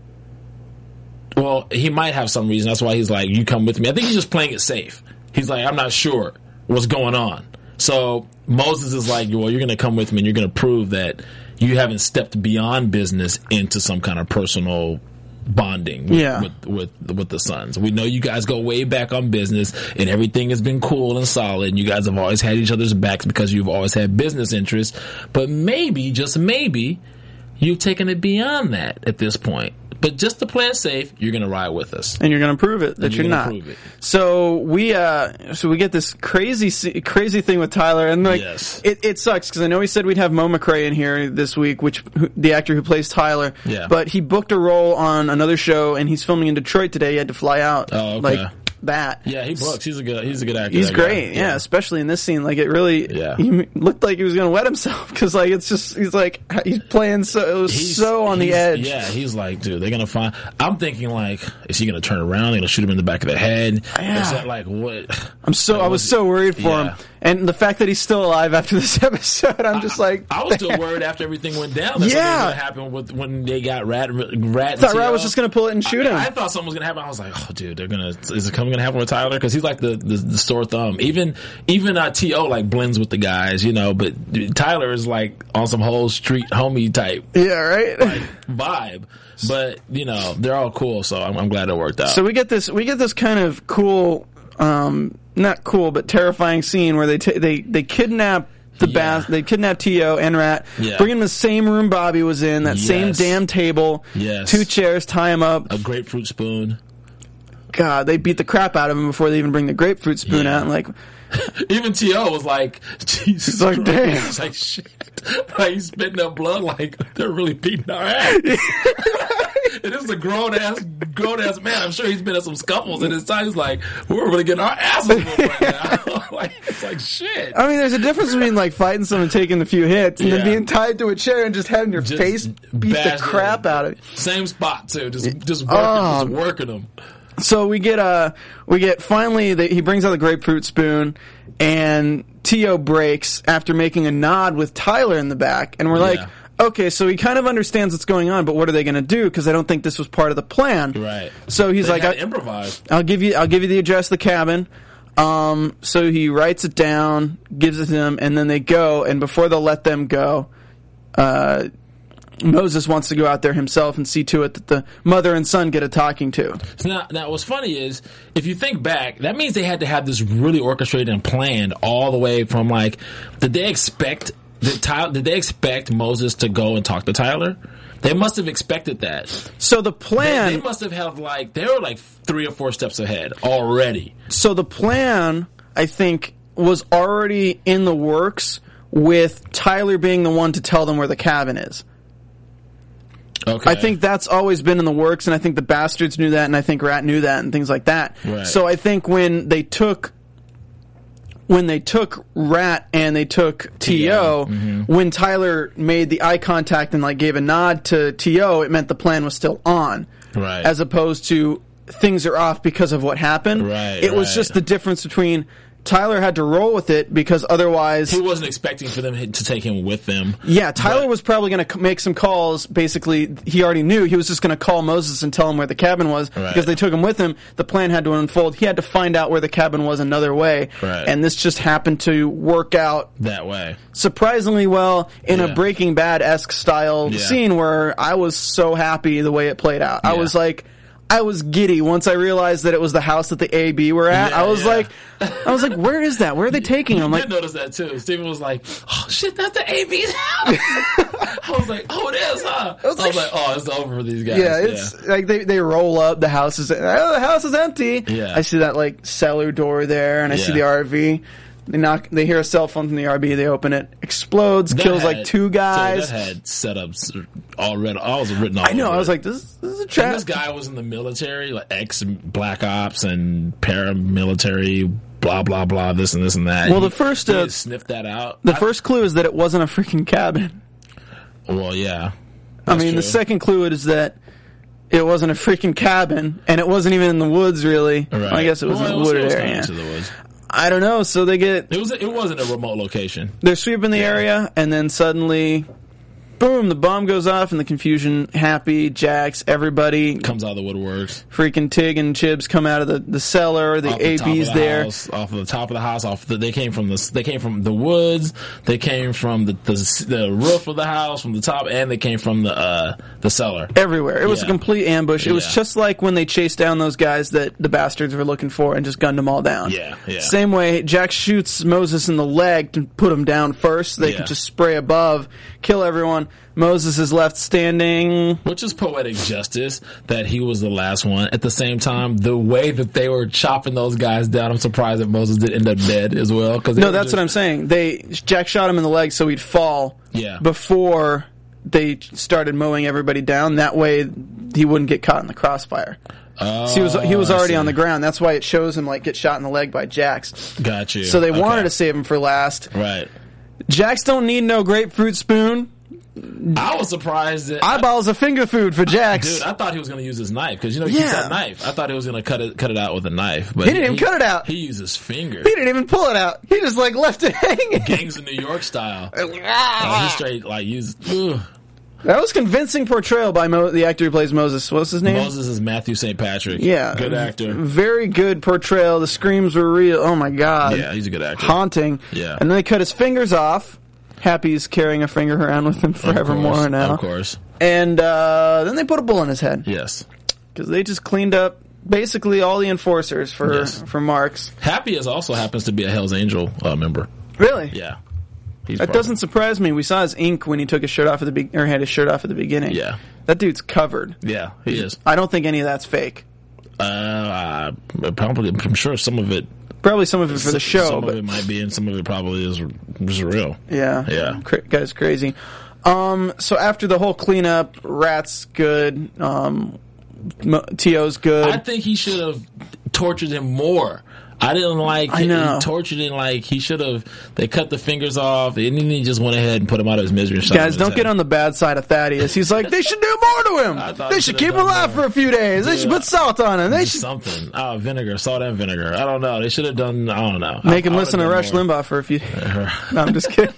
Speaker 3: Well, he might have some reason. That's why he's like, you come with me. I think he's just playing it safe. He's like, I'm not sure what's going on. So Moses is like, well, you're going to come with me and you're going to prove that you haven't stepped beyond business into some kind of personal bonding with,
Speaker 2: Yeah.
Speaker 3: with, with, with the sons. We know you guys go way back on business and everything has been cool and solid and you guys have always had each other's backs because you've always had business interests. But maybe, just maybe, you've taken it beyond that at this point. But just to play it safe, you're going to ride with us.
Speaker 2: and you're going to prove it that
Speaker 3: And you're
Speaker 2: you're,
Speaker 3: gonna
Speaker 2: not.
Speaker 3: prove it.
Speaker 2: So we, uh, so we get this crazy, se- crazy thing with Tyler, and like,
Speaker 3: Yes.
Speaker 2: it, it sucks because I know he said we'd have Mo McRae in here this week, which who, the actor who plays Tyler.
Speaker 3: Yeah.
Speaker 2: But he booked a role on another show, and he's filming in Detroit today. He had to fly out.
Speaker 3: Oh, okay.
Speaker 2: Like that.
Speaker 3: Yeah, he Brooks. He's a good. He's a good actor.
Speaker 2: He's
Speaker 3: that
Speaker 2: great.
Speaker 3: guy.
Speaker 2: Yeah. yeah, especially in this scene. Like it really.
Speaker 3: Yeah.
Speaker 2: He looked like he was going to wet himself because like it's just he's like he's playing so it was
Speaker 3: He's,
Speaker 2: so on the
Speaker 3: he's-
Speaker 2: edge.
Speaker 3: Yeah, he's like, dude, they're gonna find. I'm thinking like, is he gonna turn around? They're gonna shoot him in the back of the head.
Speaker 2: Yeah.
Speaker 3: Is that like what?
Speaker 2: I'm so
Speaker 3: like,
Speaker 2: I was
Speaker 3: what-
Speaker 2: so worried for
Speaker 3: yeah.
Speaker 2: him, and the fact that he's still alive after this episode, I'm just like
Speaker 3: I was still worried after everything went down. That's
Speaker 2: Yeah.
Speaker 3: what was gonna happen with when they got Rat. Rat.
Speaker 2: I thought Rat was just going to pull it and shoot
Speaker 3: I,
Speaker 2: him.
Speaker 3: I thought something was gonna happen. I was like, oh, dude, they're gonna. Is it coming gonna happen with Tyler? Because he's like the, the the sore thumb. Even even uh, T O like blends with the guys, you know. But Tyler is like on some whole street homie type
Speaker 2: yeah, right.
Speaker 3: like, vibe. But you know, they're all cool, so I'm, I'm glad it worked out.
Speaker 2: So we get this we get this kind of cool, um, not cool, but terrifying scene where they t- they they kidnap. The
Speaker 3: Yeah.
Speaker 2: bath, they kidnap T O and Rat,
Speaker 3: Yeah.
Speaker 2: bring him to the same room Bobby was in, that same
Speaker 3: Yes.
Speaker 2: damn table,
Speaker 3: Yes.
Speaker 2: two chairs, tie him up.
Speaker 3: a grapefruit spoon.
Speaker 2: God, they beat the crap out of him before they even bring the grapefruit spoon
Speaker 3: Yeah.
Speaker 2: out. And like,
Speaker 3: Even T O was like, Jesus
Speaker 2: He's like,
Speaker 3: Christ.
Speaker 2: damn.
Speaker 3: He's like, shit. Like, he's spitting up blood like they're really beating our ass. And this is a grown ass, grown ass man. I'm sure he's been in some scuffles in his time. He's like, we're really getting our asses whooped right now. Like, it's like, shit.
Speaker 2: I mean, there's a difference between like fighting someone, taking a few hits, and
Speaker 3: Yeah.
Speaker 2: then being tied to a chair and just having your
Speaker 3: Just
Speaker 2: face beat the
Speaker 3: bash
Speaker 2: crap
Speaker 3: in.
Speaker 2: out of it.
Speaker 3: Same spot, too. Just, just working,
Speaker 2: Oh.
Speaker 3: just working them.
Speaker 2: So we get uh we get finally the, he brings out the grapefruit spoon, and T O breaks after making a nod with Tyler in the back, and we're like,
Speaker 3: Yeah.
Speaker 2: okay, so he kind of understands what's going on, but what are they going to do? Because I don't think this was part of the plan.
Speaker 3: Right.
Speaker 2: So he's
Speaker 3: They
Speaker 2: like,
Speaker 3: had
Speaker 2: I,
Speaker 3: to improvise.
Speaker 2: I'll give you I'll give you the address of the cabin. Um, so he writes it down, gives it to them, and then they go. And before they'll let them go, uh, Moses wants to go out there himself and see to it that the mother and son get a talking to.
Speaker 3: So now, now, what's funny is, if you think back, that means they had to have this really orchestrated and planned all the way from like, did they expect did, Tyler, did they expect Moses to go and talk to Tyler? They must have expected that.
Speaker 2: So the
Speaker 3: They,
Speaker 2: plan.
Speaker 3: they must have had like they were like three or four steps ahead already.
Speaker 2: So the plan, I think, was already in the works with Tyler being the one to tell them where the cabin is.
Speaker 3: Okay,
Speaker 2: I think that's always been in the works, and I think the bastards knew that, and I think Rat knew that, and things like that.
Speaker 3: Right.
Speaker 2: So I think when they took when they took Rat and they took T O,
Speaker 3: Mm-hmm.
Speaker 2: when Tyler made the eye contact and like gave a nod to T O, it meant the plan was still on,
Speaker 3: Right.
Speaker 2: as opposed to things are off because of what happened.
Speaker 3: Right,
Speaker 2: It was
Speaker 3: right.
Speaker 2: just the difference between Tyler had to roll with it because otherwise.
Speaker 3: he wasn't expecting for them to take him with them.
Speaker 2: Yeah, Tyler
Speaker 3: But-
Speaker 2: was probably going to make some calls. Basically, he already knew. He was just going to call Moses and tell him where the cabin was
Speaker 3: Right.
Speaker 2: because they took him with him. The plan had to unfold. He had to find out where the cabin was another way.
Speaker 3: Right.
Speaker 2: And this just happened to work out
Speaker 3: that way.
Speaker 2: surprisingly well in a
Speaker 3: Yeah.
Speaker 2: Breaking Bad-esque style
Speaker 3: Yeah.
Speaker 2: scene where I was so happy the way it played out. I
Speaker 3: Yeah.
Speaker 2: was like... I was giddy once I realized that it was the house that the A B were at.
Speaker 3: Yeah,
Speaker 2: I was
Speaker 3: yeah.
Speaker 2: like, I was like, where is that? Where are they taking him? I'm
Speaker 3: I
Speaker 2: like,
Speaker 3: did notice that too. Steven was like, "Oh shit, that's the A B's house." I was like, "Oh, it is, huh?" I was,
Speaker 2: like,
Speaker 3: like, "Oh, it's over for these guys."
Speaker 2: yeah, it's like they, they roll up. The house is oh, the house is empty.
Speaker 3: Yeah.
Speaker 2: I see that like cellar door there, and I see
Speaker 3: Yeah.
Speaker 2: the R V. They knock. They hear a cell phone from the R V. They open it. Explodes.
Speaker 3: That
Speaker 2: kills
Speaker 3: had-
Speaker 2: like two
Speaker 3: dude,
Speaker 2: guys.
Speaker 3: that had setups all read. I was written all
Speaker 2: I know.
Speaker 3: over
Speaker 2: I was
Speaker 3: it.
Speaker 2: like, this, this is a
Speaker 3: And
Speaker 2: trap.
Speaker 3: this guy was in the military, like ex Black Ops and paramilitary, blah blah blah, this and this and that.
Speaker 2: Well,
Speaker 3: He-
Speaker 2: the first,
Speaker 3: he
Speaker 2: uh,
Speaker 3: had sniffed that out.
Speaker 2: The
Speaker 3: I-
Speaker 2: first clue is that it wasn't a freaking cabin.
Speaker 3: well, yeah.
Speaker 2: I
Speaker 3: That's
Speaker 2: mean, the
Speaker 3: true.
Speaker 2: second clue is that it wasn't a freaking cabin, and it wasn't even in the woods. Really,
Speaker 3: Right.
Speaker 2: I guess it was
Speaker 3: Well,
Speaker 2: in a
Speaker 3: it was-
Speaker 2: wooded
Speaker 3: it was
Speaker 2: area.
Speaker 3: going into the woods.
Speaker 2: I don't know. So they get
Speaker 3: It was. It wasn't a remote location.
Speaker 2: they're sweeping the area, and then suddenly, boom, the bomb goes off, and the confusion. Happy, Jax, everybody,
Speaker 3: Comes out of the woodworks.
Speaker 2: freaking Tig and Chibs come out of the, the cellar. The
Speaker 3: Off the top of
Speaker 2: A B's
Speaker 3: the
Speaker 2: there.
Speaker 3: house, off of the top of the house. Off the, they came from the they came from the woods. They came from the, the the roof of the house from the top, and they came from the uh, the cellar.
Speaker 2: Everywhere. It was a
Speaker 3: Yeah.
Speaker 2: complete ambush. It was
Speaker 3: Yeah.
Speaker 2: just like when they chased down those guys that the bastards were looking for and just gunned them all down.
Speaker 3: Yeah, yeah.
Speaker 2: Same way, Jack shoots Moses in the leg to put him down first so they
Speaker 3: Yeah.
Speaker 2: could just spray above, kill everyone. Moses is left standing.
Speaker 3: Which is poetic justice that he was the last one. At the same time, the way that they were chopping those guys down, I'm surprised that Moses did end up dead as well. Cause
Speaker 2: No, that's what I'm saying. They Jack shot him in the leg so he'd fall
Speaker 3: Yeah.
Speaker 2: before they started mowing everybody down. That way he wouldn't get caught in the crossfire.
Speaker 3: Oh,
Speaker 2: so he was he was already
Speaker 3: I see.
Speaker 2: on the ground. That's why it shows him like get shot in the leg by Jax.
Speaker 3: Got you.
Speaker 2: So they
Speaker 3: Okay.
Speaker 2: wanted to save him for last.
Speaker 3: Right.
Speaker 2: Jax don't need no grapefruit spoon.
Speaker 3: I was surprised that
Speaker 2: Eyeballs of finger food for Jax.
Speaker 3: Dude, I thought he was going to use his knife because you know he keeps
Speaker 2: Yeah.
Speaker 3: that knife. I thought he was going to cut it cut it out with a knife, but
Speaker 2: He didn't even cut it out.
Speaker 3: He used his finger.
Speaker 2: He didn't even pull it out. He just like left it hanging.
Speaker 3: Gangs of New York style. Uh, he straight like used. Ugh.
Speaker 2: That was convincing portrayal by Mo- the actor who plays Moses. What's his name?
Speaker 3: Moses is Matthew Saint Patrick.
Speaker 2: Yeah.
Speaker 3: Good actor.
Speaker 2: Very good portrayal. The screams were real. Oh my god.
Speaker 3: Yeah, he's a good actor.
Speaker 2: Haunting.
Speaker 3: Yeah.
Speaker 2: And then they cut his fingers off. Happy's carrying a finger around with him
Speaker 3: Of
Speaker 2: forevermore
Speaker 3: course,
Speaker 2: now.
Speaker 3: Of course.
Speaker 2: And uh, then they put a bull in his head.
Speaker 3: Yes.
Speaker 2: Because they just cleaned up basically all the enforcers for,
Speaker 3: Yes.
Speaker 2: for Marks.
Speaker 3: Happy is also happens to be a Hell's Angel uh, member.
Speaker 2: Really?
Speaker 3: Yeah. He's
Speaker 2: That
Speaker 3: probably-
Speaker 2: doesn't surprise me. We saw his ink when he took his shirt off at the be- or had his shirt off at the beginning.
Speaker 3: Yeah.
Speaker 2: That dude's covered.
Speaker 3: Yeah, he is.
Speaker 2: I don't think any of that's fake.
Speaker 3: Uh, I probably. I'm sure some of it.
Speaker 2: Probably some of it for the show,
Speaker 3: Some
Speaker 2: but
Speaker 3: of it might be, and some of it probably is, is real.
Speaker 2: yeah,
Speaker 3: Yeah.
Speaker 2: Cra- guy's crazy. Um, so after the whole cleanup, Rat's good. Um, Mo- T O's good.
Speaker 3: I think he should have tortured him more. I didn't like.
Speaker 2: I know.
Speaker 3: He tortured him like he should have. They cut the fingers off, and then he just went ahead and put him out of his misery. And shot him
Speaker 2: Guys,
Speaker 3: in
Speaker 2: don't
Speaker 3: his
Speaker 2: get
Speaker 3: head.
Speaker 2: on the bad side of Thaddeus. He's like, they should do more to
Speaker 3: I
Speaker 2: him.
Speaker 3: thought
Speaker 2: They
Speaker 3: he
Speaker 2: should
Speaker 3: should've
Speaker 2: keep him
Speaker 3: done
Speaker 2: alive
Speaker 3: more.
Speaker 2: for a few days. They should
Speaker 3: Yeah.
Speaker 2: put salt on him. They should
Speaker 3: something. Oh, vinegar, salt and vinegar. I don't know. They should have done. I don't know.
Speaker 2: make
Speaker 3: I,
Speaker 2: him
Speaker 3: I
Speaker 2: listen to
Speaker 3: would've
Speaker 2: Rush
Speaker 3: done more.
Speaker 2: Limbaugh for a few days. No, I'm just kidding.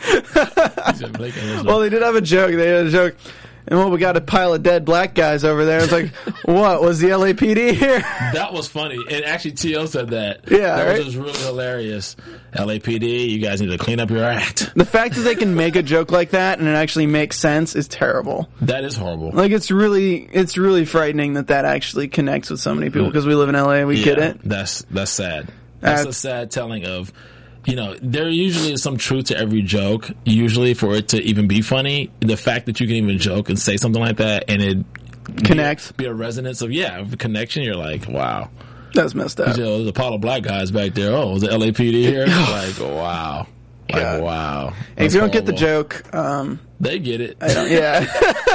Speaker 3: He said, "Make him listen."
Speaker 2: Well, they did have a joke. They had a joke. And well, we got a pile of dead black guys over there. It's like, what? Was the L A P D here?
Speaker 3: That was funny. And actually, T O said that.
Speaker 2: Yeah,
Speaker 3: That
Speaker 2: right?
Speaker 3: was just really hilarious. L A P D, you guys need to clean up your act.
Speaker 2: The fact that they can make a joke like that and it actually makes sense is terrible.
Speaker 3: That is horrible.
Speaker 2: Like, it's really, it's really frightening that that actually connects with so many people because we live in L A. We
Speaker 3: yeah,
Speaker 2: get it.
Speaker 3: That's that's sad. That's
Speaker 2: Uh,
Speaker 3: a sad telling of, you know, there usually is some truth to every joke. Usually, for it to even be funny, the fact that you can even joke and say something like that and it
Speaker 2: Connects.
Speaker 3: be a, be a resonance of yeah, of a connection. You're like, wow.
Speaker 2: That's messed up.
Speaker 3: You know, there's a pile of black guys back there. Oh, was the L A P D here? Like, wow. Like,
Speaker 2: God.
Speaker 3: wow.
Speaker 2: And if
Speaker 3: That's
Speaker 2: you don't get the
Speaker 3: horrible.
Speaker 2: joke, um,
Speaker 3: They get it.
Speaker 2: I don't, yeah.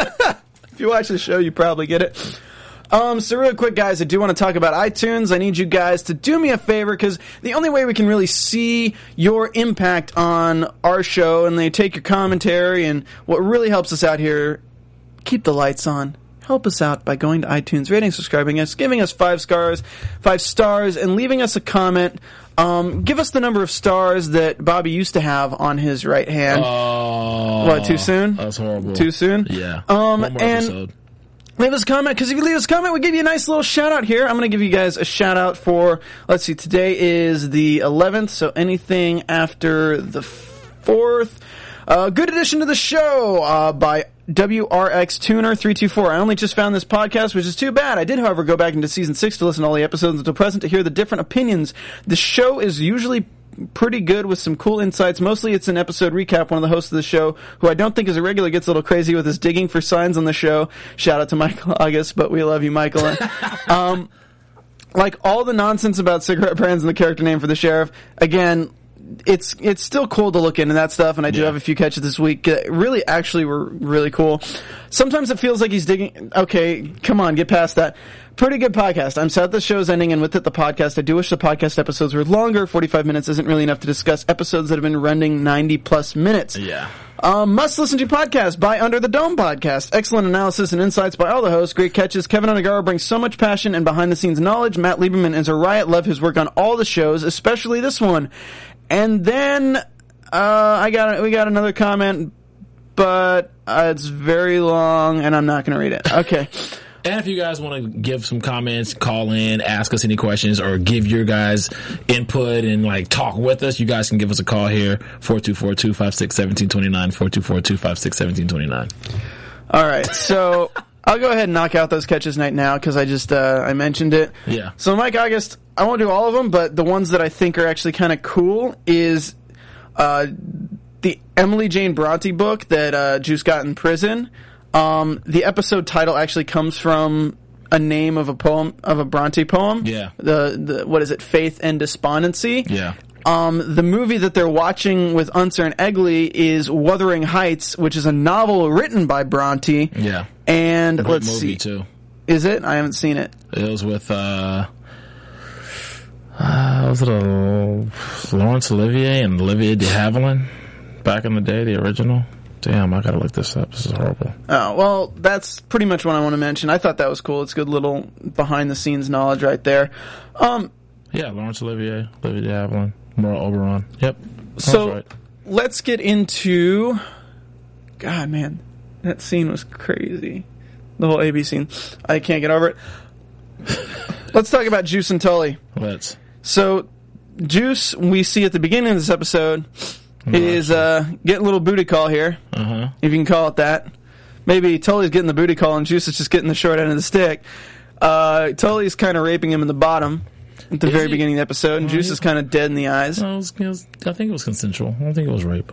Speaker 2: If you watch the show, you probably get it. Um, so real quick, guys, I do want to talk about iTunes. I need you guys to do me a favor because the only way we can really see your impact on our show and they take your commentary and what really helps us out here, keep the lights on. Help us out by going to iTunes, rating, subscribing us, giving us five stars, five stars, and leaving us a comment. Um, give us the number of stars that Bobby used to have on his right hand.
Speaker 3: Oh,
Speaker 2: What, too soon?
Speaker 3: That's horrible.
Speaker 2: Too soon?
Speaker 3: Yeah.
Speaker 2: Um,
Speaker 3: One more
Speaker 2: and-
Speaker 3: episode.
Speaker 2: Leave us a comment, because if you leave us a comment, we give you a nice little shout out here. I'm going to give you guys a shout out for, let's see, today is the eleventh, so anything after the fourth. Uh, good addition to the show uh, by W R X Tuner three two four. I only just found this podcast, which is too bad. I did, however, go back into season six to listen to all the episodes until present to hear the different opinions. The show is usually pretty good with some cool insights. Mostly it's an episode recap. One of the hosts of the show, who I don't think is a regular, gets a little crazy with his digging for signs on the show. Shout out to Michael August, but we love you, Michael. um, like all the nonsense about cigarette brands and the character name for the sheriff, again, it's it's still cool to look into that stuff, and I do
Speaker 3: Yeah.
Speaker 2: have a few catches this week. Uh, really, actually, were really cool. Sometimes it feels like he's digging. Okay, come on, get past that. Pretty good podcast. I'm sad the show's ending, and with it, the podcast. I do wish the podcast episodes were longer. forty-five minutes isn't really enough to discuss episodes that have been running ninety plus minutes.
Speaker 3: Yeah.
Speaker 2: Um, must listen to podcast by Under the Dome podcast. Excellent analysis and insights by all the hosts. Great catches. Kevin Onegara brings so much passion and behind the scenes knowledge. Matt Lieberman is a riot. Love his work on all the shows, especially this one. And then uh, I got we got another comment, but uh, it's very long, and I'm not going to read it. Okay.
Speaker 3: And if you guys want to give some comments, call in, ask us any questions, or give your guys input and like talk with us, you guys can give us a call here, four two four, two five six, one seven two nine, four two four, two five six, one seven two nine.
Speaker 2: All right, so I'll go ahead and knock out those catches right now because I just uh, I mentioned it.
Speaker 3: Yeah.
Speaker 2: So Mike August, I won't do all of them, but the ones that I think are actually kind of cool is uh, the Emily Jane Bronte book that uh, Juice got in prison. Um, the episode title actually comes from a name of a poem, of a Bronte poem.
Speaker 3: Yeah.
Speaker 2: The, the, what is it? Faith and Despondency.
Speaker 3: Yeah.
Speaker 2: Um, the movie that they're watching with Unser and Egley is Wuthering Heights, which is a novel written by Bronte.
Speaker 3: Yeah.
Speaker 2: And
Speaker 3: Great
Speaker 2: let's
Speaker 3: movie
Speaker 2: see.
Speaker 3: too.
Speaker 2: Is it? I haven't seen it.
Speaker 3: It was with, uh, uh was it a Laurence Olivier and Olivia de Havilland back in the day, the original? Damn, I gotta look this up. This is horrible.
Speaker 2: Oh, well, that's pretty much what I want to mention. I thought that was cool. It's good little behind-the-scenes knowledge right there. Um,
Speaker 3: yeah, Laurence Olivier, Olivia de Havilland, Maura Oberon. Yep.
Speaker 2: So,
Speaker 3: right.
Speaker 2: let's get into... God, man, that scene was crazy. The whole A B scene. I can't get over it. Let's talk about Juice and Tully.
Speaker 3: Let's.
Speaker 2: So, Juice, we see at the beginning of this episode... is uh, getting a little booty call here,
Speaker 3: uh-huh.
Speaker 2: if you can call it that. Maybe Tully's getting the booty call and Juice is just getting the short end of the stick. Uh, Tully's kind of raping him in the bottom at the
Speaker 3: is
Speaker 2: very
Speaker 3: he?
Speaker 2: beginning of the episode, and
Speaker 3: Oh,
Speaker 2: Juice
Speaker 3: he-
Speaker 2: is kind of dead in the eyes.
Speaker 3: No, it was, it was, I think it was consensual. I don't think it was rape.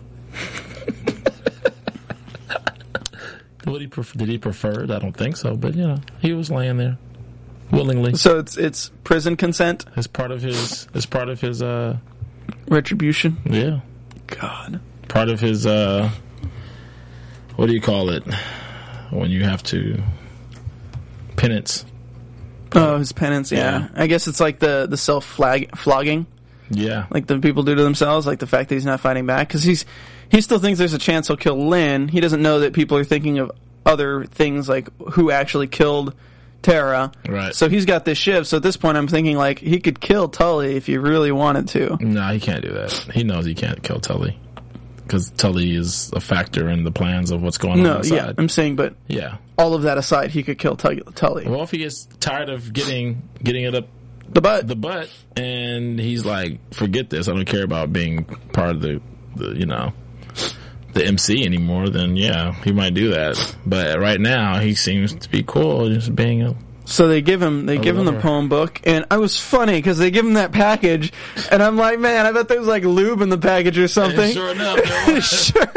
Speaker 3: Would he pref- did he prefer it? I don't think so, but you know, he was laying there willingly.
Speaker 2: So it's it's prison consent,
Speaker 3: As part of his, as part of his, uh,
Speaker 2: retribution.
Speaker 3: yeah,
Speaker 2: God.
Speaker 3: part of his, uh, what do you call it when you have to penance?
Speaker 2: Oh, his penance, yeah.
Speaker 3: Yeah.
Speaker 2: I guess it's like the, the self-flogging,
Speaker 3: Yeah,
Speaker 2: like the people do to themselves, like the fact that he's not fighting back. Because he's, he still thinks there's a chance he'll kill Lynn. He doesn't know that people are thinking of other things, like who actually killed Tara.
Speaker 3: right.
Speaker 2: So he's got this shiv. So at this point, I'm thinking, like, he could kill Tully if he really wanted to.
Speaker 3: No, he can't do that. He knows he can't kill Tully because Tully is a factor in the plans of what's going
Speaker 2: No,
Speaker 3: on
Speaker 2: yeah,
Speaker 3: inside.
Speaker 2: I'm saying, but
Speaker 3: Yeah.
Speaker 2: all of that aside, he could kill Tully. Tully.
Speaker 3: Well, if he gets tired of getting getting it up
Speaker 2: The butt.
Speaker 3: the butt, and he's like, "Forget this. I don't care about being part of the, the you know, the M C anymore." Then yeah, he might do that. But right now, he seems to be cool, just being a.
Speaker 2: So they give him, they give him the
Speaker 3: lover.
Speaker 2: poem book, and I was funny because they give him that package, and I'm like, man, I bet there was like lube in the package or something.
Speaker 3: Sure enough, there was.
Speaker 2: Sure.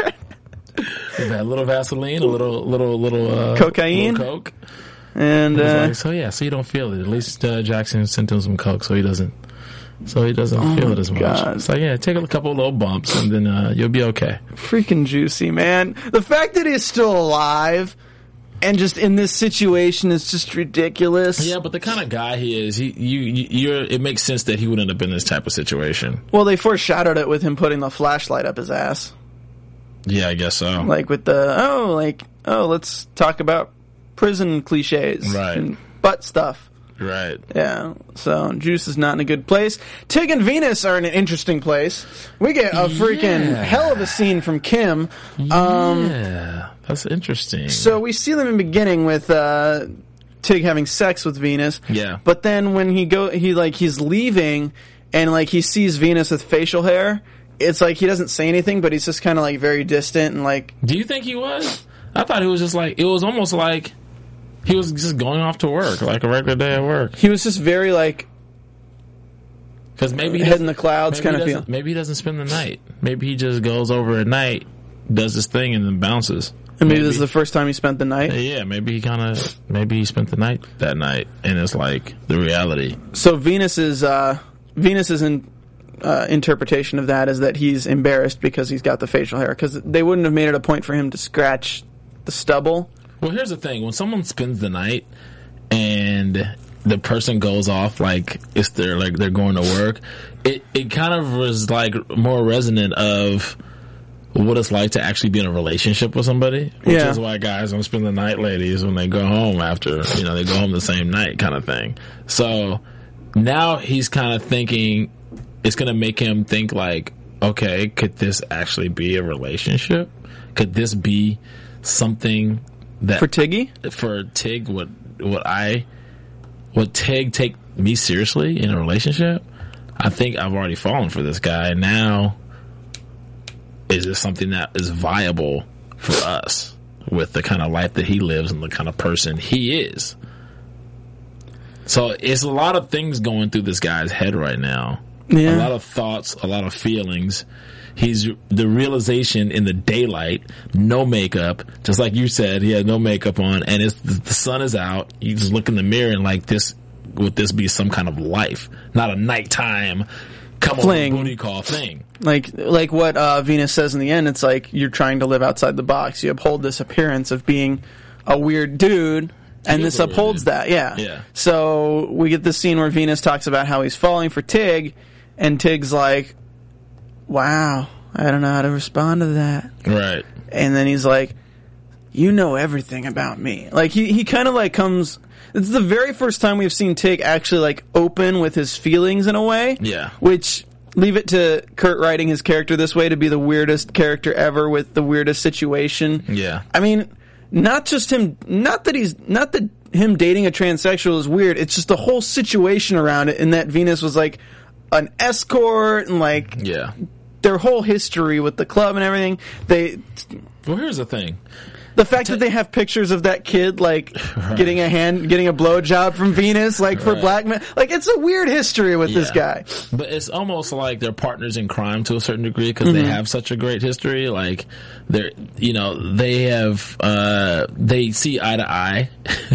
Speaker 3: a little Vaseline, a little little little uh,
Speaker 2: Cocaine?
Speaker 3: little coke.
Speaker 2: And
Speaker 3: He's
Speaker 2: uh,
Speaker 3: like, so yeah, so you don't feel it. At least uh, Jackson sent him some coke, so he doesn't, so he doesn't
Speaker 2: Oh
Speaker 3: feel
Speaker 2: my
Speaker 3: it as much.
Speaker 2: God.
Speaker 3: It's like, yeah, take a couple of little bumps, and then uh, you'll be okay.
Speaker 2: freaking Juicy, man. The fact that he's still alive and just in this situation is just ridiculous.
Speaker 3: Yeah, but the kind of guy he is, he you, you you're. It makes sense that he would end up in this type of situation.
Speaker 2: Well, they foreshadowed it with him putting the flashlight up his ass.
Speaker 3: Yeah, I guess so.
Speaker 2: Like with the, oh, like, oh, let's talk about prison cliches.
Speaker 3: Right.
Speaker 2: And butt stuff.
Speaker 3: Right.
Speaker 2: Yeah. So Juice is not in a good place. Tig and Venus are in an interesting place. We get a freaking
Speaker 3: Yeah.
Speaker 2: hell of a scene from Kim. Um,
Speaker 3: Yeah, that's interesting.
Speaker 2: so we see them in the beginning with uh, Tig having sex with Venus.
Speaker 3: Yeah.
Speaker 2: But then when he go, he like he's leaving, and like he sees Venus with facial hair. It's like he doesn't say anything, but he's just kind of like very distant and like.
Speaker 3: Do you think he was? I thought he was just like, it was almost like he was just going off to work, like a regular day at work.
Speaker 2: He was just very like
Speaker 3: Because maybe he
Speaker 2: head in
Speaker 3: doesn't-
Speaker 2: the clouds
Speaker 3: maybe
Speaker 2: kind
Speaker 3: he
Speaker 2: of feel.
Speaker 3: doesn't- Maybe he doesn't spend the night. Maybe he just goes over at night, does his thing, and then bounces.
Speaker 2: And maybe, this is the first time he spent the night.
Speaker 3: Yeah, maybe he kind of maybe he spent the night that night, and it's like the reality.
Speaker 2: So Venus's uh, Venus's in, uh, interpretation of that is that he's embarrassed because he's got the facial hair, because they wouldn't have made it a point for him to scratch the stubble.
Speaker 3: Well, here's the thing: when someone spends the night and the person goes off like it's their like they're going to work, it it kind of was like more resonant of what it's like to actually be in a relationship with somebody, which
Speaker 2: Yeah.
Speaker 3: is why guys don't spend the night, ladies, when they go home after, you know, they go home the same night kind of thing. So now he's kind of thinking it's going to make him think like, okay, could this actually be a relationship? Could this be something that
Speaker 2: For Tiggy?
Speaker 3: for Tig would would I would Tig take me seriously in a relationship? I think I've already fallen for this guy. Now, is this something that is viable for us with the kind of life that he lives and the kind of person he is? So it's a lot of things going through this guy's head right now.
Speaker 2: Yeah.
Speaker 3: A lot of thoughts, a lot of feelings. He's the realization in the daylight, no makeup, just like you said, he had no makeup on, and it's the sun is out. You just look in the mirror and like, this would this be some kind of life, not a nighttime come
Speaker 2: fling.
Speaker 3: over booty call thing.
Speaker 2: Like like what uh, Venus says in the end, it's like you're trying to live outside the box. You uphold this appearance of being a weird dude, and this upholds that. Yeah.
Speaker 3: Yeah.
Speaker 2: So we get this scene where Venus talks about how he's falling for Tig, and Tig's like, wow, I don't know how to respond to that.
Speaker 3: Right.
Speaker 2: And then he's like, you know everything about me. Like, he, he kind of like comes... It's the very first time we've seen Tig actually like open with his feelings in a way.
Speaker 3: Yeah.
Speaker 2: Which, leave it to Kurt writing his character this way to be the weirdest character ever with the weirdest situation.
Speaker 3: Yeah.
Speaker 2: I mean, not just him, not that he's, not that him dating a transsexual is weird, it's just the whole situation around it, and that Venus was like an escort, and like,
Speaker 3: yeah,
Speaker 2: their whole history with the club and everything. They,
Speaker 3: well, here's the thing.
Speaker 2: the fact that they have pictures of that kid, like, right. getting a hand, getting a blowjob from Venus, like, for
Speaker 3: right.
Speaker 2: black men. Like, it's a weird history with
Speaker 3: yeah.
Speaker 2: this guy.
Speaker 3: But it's almost like they're partners in crime to a certain degree because
Speaker 2: mm-hmm.
Speaker 3: they have such a great history. Like, they're, you know, they have, uh, they see eye to eye,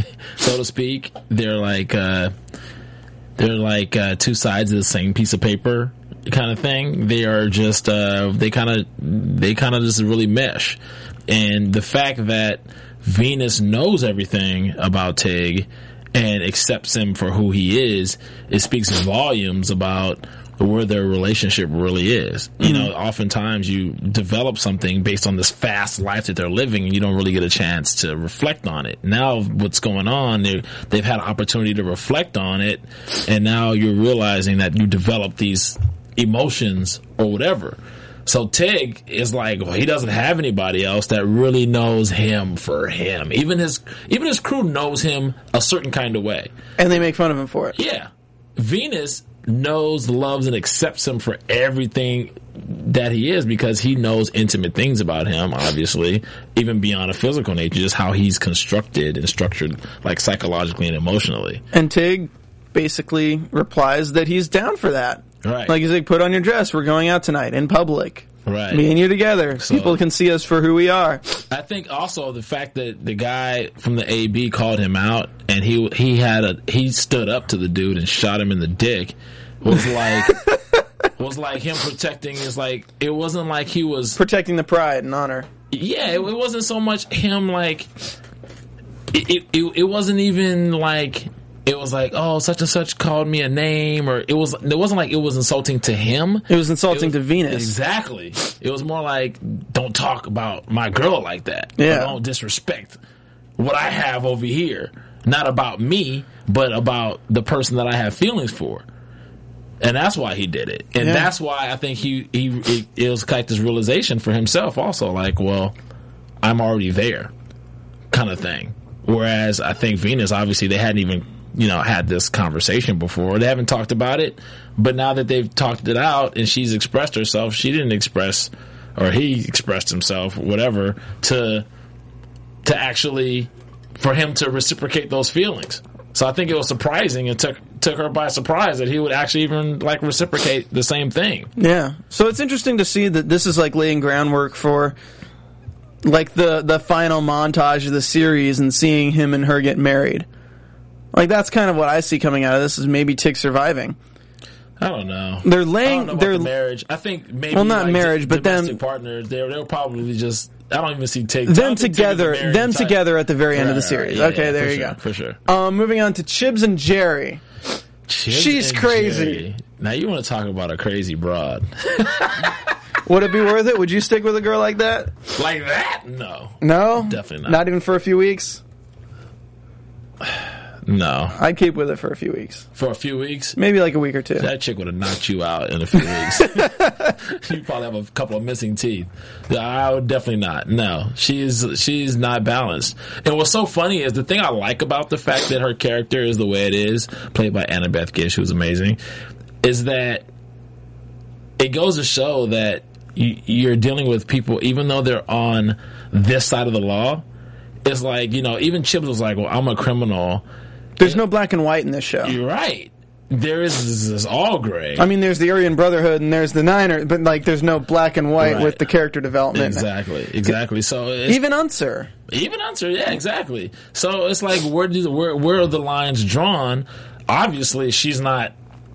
Speaker 3: so to speak. They're like, uh, they're like, uh, two sides of the same piece of paper kind of thing. They are just, uh, they kind of, they kind of just really mesh. And the fact that Venus knows everything about Tig and accepts him for who he is, it speaks volumes about where their relationship really is. Mm-hmm. You know, oftentimes you develop something based on this fast life that they're living and you don't really get a chance to reflect on it. Now what's going on, they've had an opportunity to reflect on it, and now you're realizing that you develop these emotions or whatever. So Tig is like, well, he doesn't have anybody else that really knows him for him. Even his even his crew knows him a certain kind of way.
Speaker 2: And they make fun of him for it.
Speaker 3: Yeah. Venus knows, loves, and accepts him for everything that he is because he knows intimate things about him, obviously, even beyond a physical nature, just how he's constructed and structured, like, psychologically and emotionally.
Speaker 2: And Tig basically replies that he's down for that.
Speaker 3: Right.
Speaker 2: Like, he's like, put on your dress. We're going out tonight in public.
Speaker 3: Right.
Speaker 2: Me and you together.
Speaker 3: So,
Speaker 2: people can see us for who we are.
Speaker 3: I think also the fact that the guy from the A B called him out and he he had a he stood up to the dude and shot him in the dick was like was like him protecting his, like, it wasn't like he was
Speaker 2: protecting the pride and honor.
Speaker 3: Yeah, it, it wasn't so much him, like it, it it it wasn't even like it was like, oh, such and such called me a name, or it was. It wasn't like it was insulting to him.
Speaker 2: It was insulting it was, to Venus.
Speaker 3: Exactly. It was more like, don't talk about my girl like that.
Speaker 2: Yeah.
Speaker 3: Or don't disrespect what I have over here. Not about me, but about the person that I have feelings for. And that's why he did it. And yeah. that's why I think he, he it, it was like this realization for himself also, like, well, I'm already there, kind of thing. Whereas I think Venus, obviously, they hadn't even, you know, had this conversation before. They haven't talked about it, but now that they've talked it out and she's expressed herself, she didn't express, or he expressed himself, whatever, to to actually, for him to reciprocate those feelings. So I think it was surprising and took took her by surprise that he would actually even, like, reciprocate the same thing.
Speaker 2: Yeah. So it's interesting to see that this is, like, laying groundwork for, like, the, the final montage of the series and seeing him and her get married. Like, that's kind of what I see coming out of this, is maybe Tig surviving.
Speaker 3: I don't know.
Speaker 2: They're laying.
Speaker 3: I don't know about
Speaker 2: they're
Speaker 3: the marriage. I think maybe.
Speaker 2: Well, not
Speaker 3: like
Speaker 2: marriage, but them
Speaker 3: partners. They're they're probably just. I don't even see Tig.
Speaker 2: Them together. Them type. together at the very end
Speaker 3: right,
Speaker 2: of the series.
Speaker 3: Right, yeah,
Speaker 2: okay,
Speaker 3: yeah,
Speaker 2: there you
Speaker 3: sure,
Speaker 2: go.
Speaker 3: For sure.
Speaker 2: Um, moving on to Chibs and Jerry.
Speaker 3: Chibs
Speaker 2: She's
Speaker 3: and
Speaker 2: crazy.
Speaker 3: Jerry. Now you want to talk about a crazy broad?
Speaker 2: Would it be worth it? Would you stick with a girl like that?
Speaker 3: Like that? No.
Speaker 2: No?
Speaker 3: Definitely not.
Speaker 2: Not even for a few weeks?
Speaker 3: No.
Speaker 2: I'd keep with it for a few weeks.
Speaker 3: For a few weeks?
Speaker 2: Maybe like a week or two.
Speaker 3: That chick would have knocked you out in a few weeks. You probably have a couple of missing teeth. I would definitely not. No. She's she's not balanced. And what's so funny is the thing I like about the fact that her character is the way it is, played by Annabeth Gish, who's amazing, is that it goes to show that you, you're dealing with people, even though they're on this side of the law, it's like, you know, even Chibs was like, well, I'm a criminal.
Speaker 2: There's no black and white in this show.
Speaker 3: You're right. There is this, this all gray.
Speaker 2: I mean, there's the Aryan Brotherhood and the's the Niners, but like, there's no black and white right. with the character development.
Speaker 3: Exactly, exactly. So it's,
Speaker 2: even Unser,
Speaker 3: even Unser, yeah, exactly. So it's like, where do where where are the lines drawn? Obviously, she's not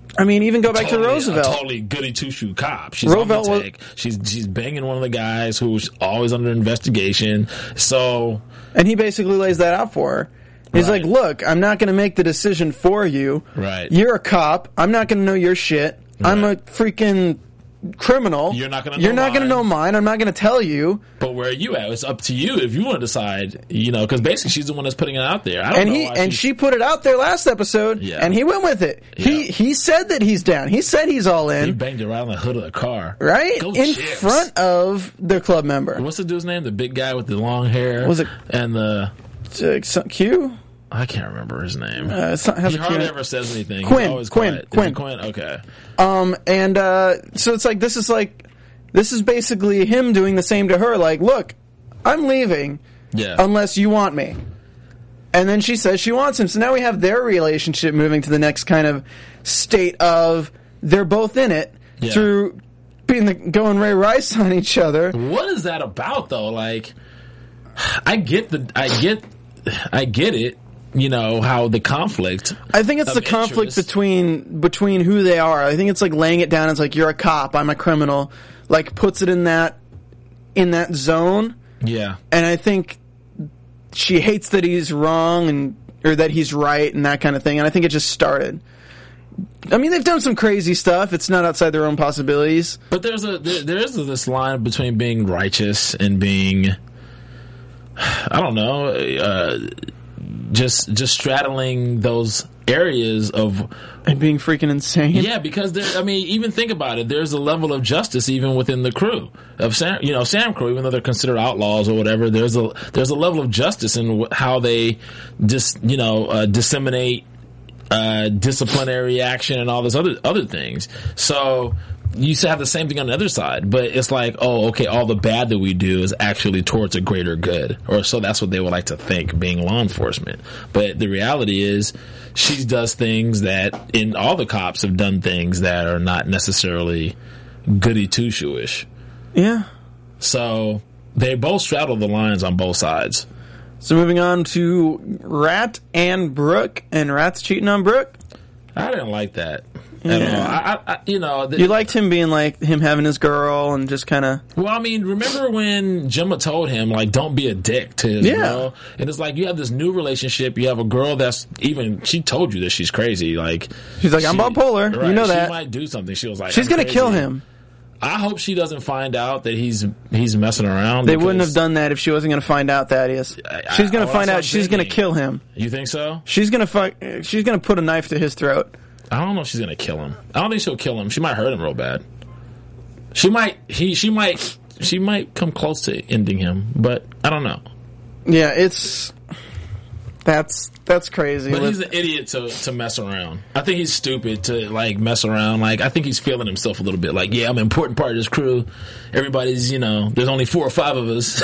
Speaker 2: I mean, even go back
Speaker 3: totally,
Speaker 2: to Roosevelt.
Speaker 3: A totally goody two shoe cop. She's
Speaker 2: Roosevelt
Speaker 3: on the take. She's she's banging one of the guys who's always under investigation. So,
Speaker 2: and he basically lays that out for her. He's
Speaker 3: right.
Speaker 2: like, "Look, I'm not going to make the decision for you.
Speaker 3: Right?
Speaker 2: You're a cop. I'm not going to know your shit. Right. I'm a freaking criminal.
Speaker 3: You're not going to.
Speaker 2: You're not going to
Speaker 3: mine.
Speaker 2: know mine. I'm not going to tell you.
Speaker 3: But where are you at? It's up to you if you want to decide. You know, because basically she's the one that's putting it out there. I don't
Speaker 2: and
Speaker 3: know
Speaker 2: he
Speaker 3: why
Speaker 2: and she put it out there last episode,
Speaker 3: yeah.
Speaker 2: and he went with it.
Speaker 3: Yeah.
Speaker 2: He he said that he's down. He said he's all in.
Speaker 3: He banged it right on the hood of the car,
Speaker 2: right
Speaker 3: Go
Speaker 2: in
Speaker 3: Chips.
Speaker 2: front of their club member.
Speaker 3: What's the dude's name? The big guy with the long hair.
Speaker 2: Was it
Speaker 3: and the
Speaker 2: uh, Q?
Speaker 3: I can't remember his name.
Speaker 2: Uh, it's not,
Speaker 3: he hardly ever says anything.
Speaker 2: Quinn.
Speaker 3: He's always
Speaker 2: Quinn.
Speaker 3: quiet.
Speaker 2: Quinn.
Speaker 3: Quinn. Okay.
Speaker 2: Um, and uh, so it's like this is like this is basically him doing the same to her. Like, look, I'm leaving.
Speaker 3: Yeah.
Speaker 2: Unless you want me. And then she says she wants him. So now we have their relationship moving to the next kind of state of they're both in it
Speaker 3: yeah.
Speaker 2: through being the going Ray Rice on each other.
Speaker 3: What is that about though? Like, I get the, I get, I get it. You know, how the conflict.
Speaker 2: I think it's the conflict
Speaker 3: interest.
Speaker 2: between between who they are. I think it's like laying it down. It's like, you're a cop, I'm a criminal. Like, puts it in that in that zone.
Speaker 3: Yeah.
Speaker 2: And I think she hates that he's wrong and or that he's right and that kind of thing. And I think it just started. I mean, they've done some crazy stuff. It's not outside their own possibilities.
Speaker 3: But there's a there, there is this line between being righteous and being, I don't know, uh, just just straddling those areas of
Speaker 2: and being freaking insane.
Speaker 3: Yeah, because there, I mean, even think about it. There's a level of justice even within the crew of Sam, you know, Sam Crew, even though they're considered outlaws or whatever. There's a there's a level of justice in how they just you know uh, disseminate uh, disciplinary action and all this other other things. So you used to have the same thing on the other side, but it's like, oh, okay, all the bad that we do is actually towards a greater good, or so that's what they would like to think, being law enforcement. But the reality is, she does things that, and all the cops have done things that are not necessarily goody two shoe-ish.
Speaker 2: Yeah.
Speaker 3: So they both straddle the lines on both sides.
Speaker 2: So moving on to Rat and Brooke, and Rat's cheating on Brooke.
Speaker 3: I didn't like that. At
Speaker 2: Yeah.
Speaker 3: all. I, I, you know, the,
Speaker 2: you liked him being like him having his girl and just kind of.
Speaker 3: Well, I mean, remember when Gemma told him like, "Don't be a dick to his
Speaker 2: yeah.
Speaker 3: girl," and it's like you have this new relationship. You have a girl that's even she told you that she's crazy. Like
Speaker 2: she's like, "I'm
Speaker 3: she,
Speaker 2: bipolar."
Speaker 3: Right,
Speaker 2: you know that
Speaker 3: she might do something. She was like,
Speaker 2: "She's
Speaker 3: I'm
Speaker 2: gonna
Speaker 3: crazy.
Speaker 2: kill him."
Speaker 3: I hope she doesn't find out that he's he's messing around.
Speaker 2: They wouldn't have done that if she wasn't going to find out that he is. She's going to find out. She's going to kill him.
Speaker 3: You think so?
Speaker 2: She's going to fuck. She's going to put a knife to his throat.
Speaker 3: I don't know if she's gonna kill him. I don't think she'll kill him. She might hurt him real bad. She might. He. She might. She might come close to ending him, but I don't know.
Speaker 2: Yeah, it's that's that's crazy.
Speaker 3: But
Speaker 2: with,
Speaker 3: he's an idiot to to mess around. I think he's stupid to like mess around. Like I think he's feeling himself a little bit. Like yeah, I'm an important part of this crew. Everybody's you know. There's only four or five of us.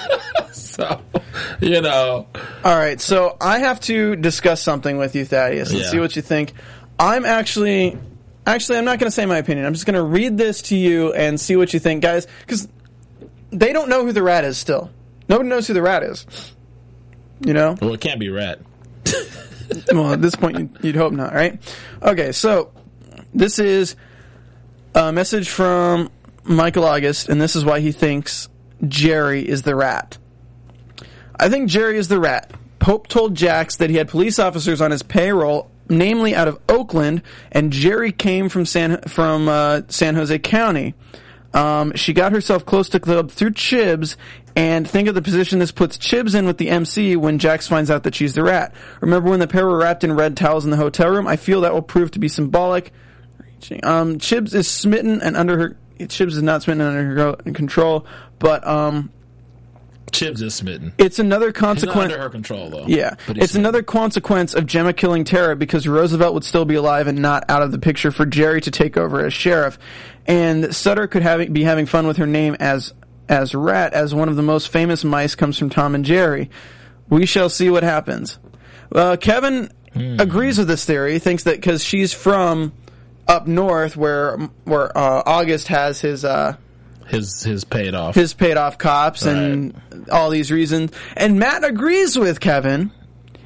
Speaker 3: So you know.
Speaker 2: All right, so I have to discuss something with you, Thaddeus, and
Speaker 3: Yeah.
Speaker 2: see what you think. I'm actually, actually, I'm not going to say my opinion. I'm just going to read this to you and see what you think, guys, because they don't know who the Rat is still. Nobody knows who the Rat is. You know?
Speaker 3: Well, it can't be Rat.
Speaker 2: Well, at this point, you'd, you'd hope not, right? Okay, so this is a message from Michael August, and this is why he thinks Jerry is the Rat. I think Jerry is the Rat. Pope told Jax that he had police officers on his payroll, namely out of Oakland, and Jerry came from San from uh, San Jose County. Um, she got herself close to Club through Chibs, and think of the position this puts Chibs in with the M C when Jax finds out that she's the Rat. Remember when the pair were wrapped in red towels in the hotel room? I feel that will prove to be symbolic. Um, Chibs is smitten and under her. Chibs is not smitten and under her control, but um.
Speaker 3: Chibs is smitten.
Speaker 2: It's another
Speaker 3: He's not
Speaker 2: consequence.
Speaker 3: under her control, though.
Speaker 2: Yeah, it's
Speaker 3: smitten.
Speaker 2: another consequence of Gemma killing Tara because Roosevelt would still be alive and not out of the picture for Jerry to take over as sheriff, and Sutter could have, be having fun with her name as as Rat, as one of the most famous mice comes from Tom and Jerry. We shall see what happens. Uh, Kevin hmm. agrees with this theory. Thinks that because she's from up north, where where uh, August has his. Uh,
Speaker 3: His his paid off.
Speaker 2: His paid off cops
Speaker 3: right.
Speaker 2: and all these reasons. And Matt agrees with Kevin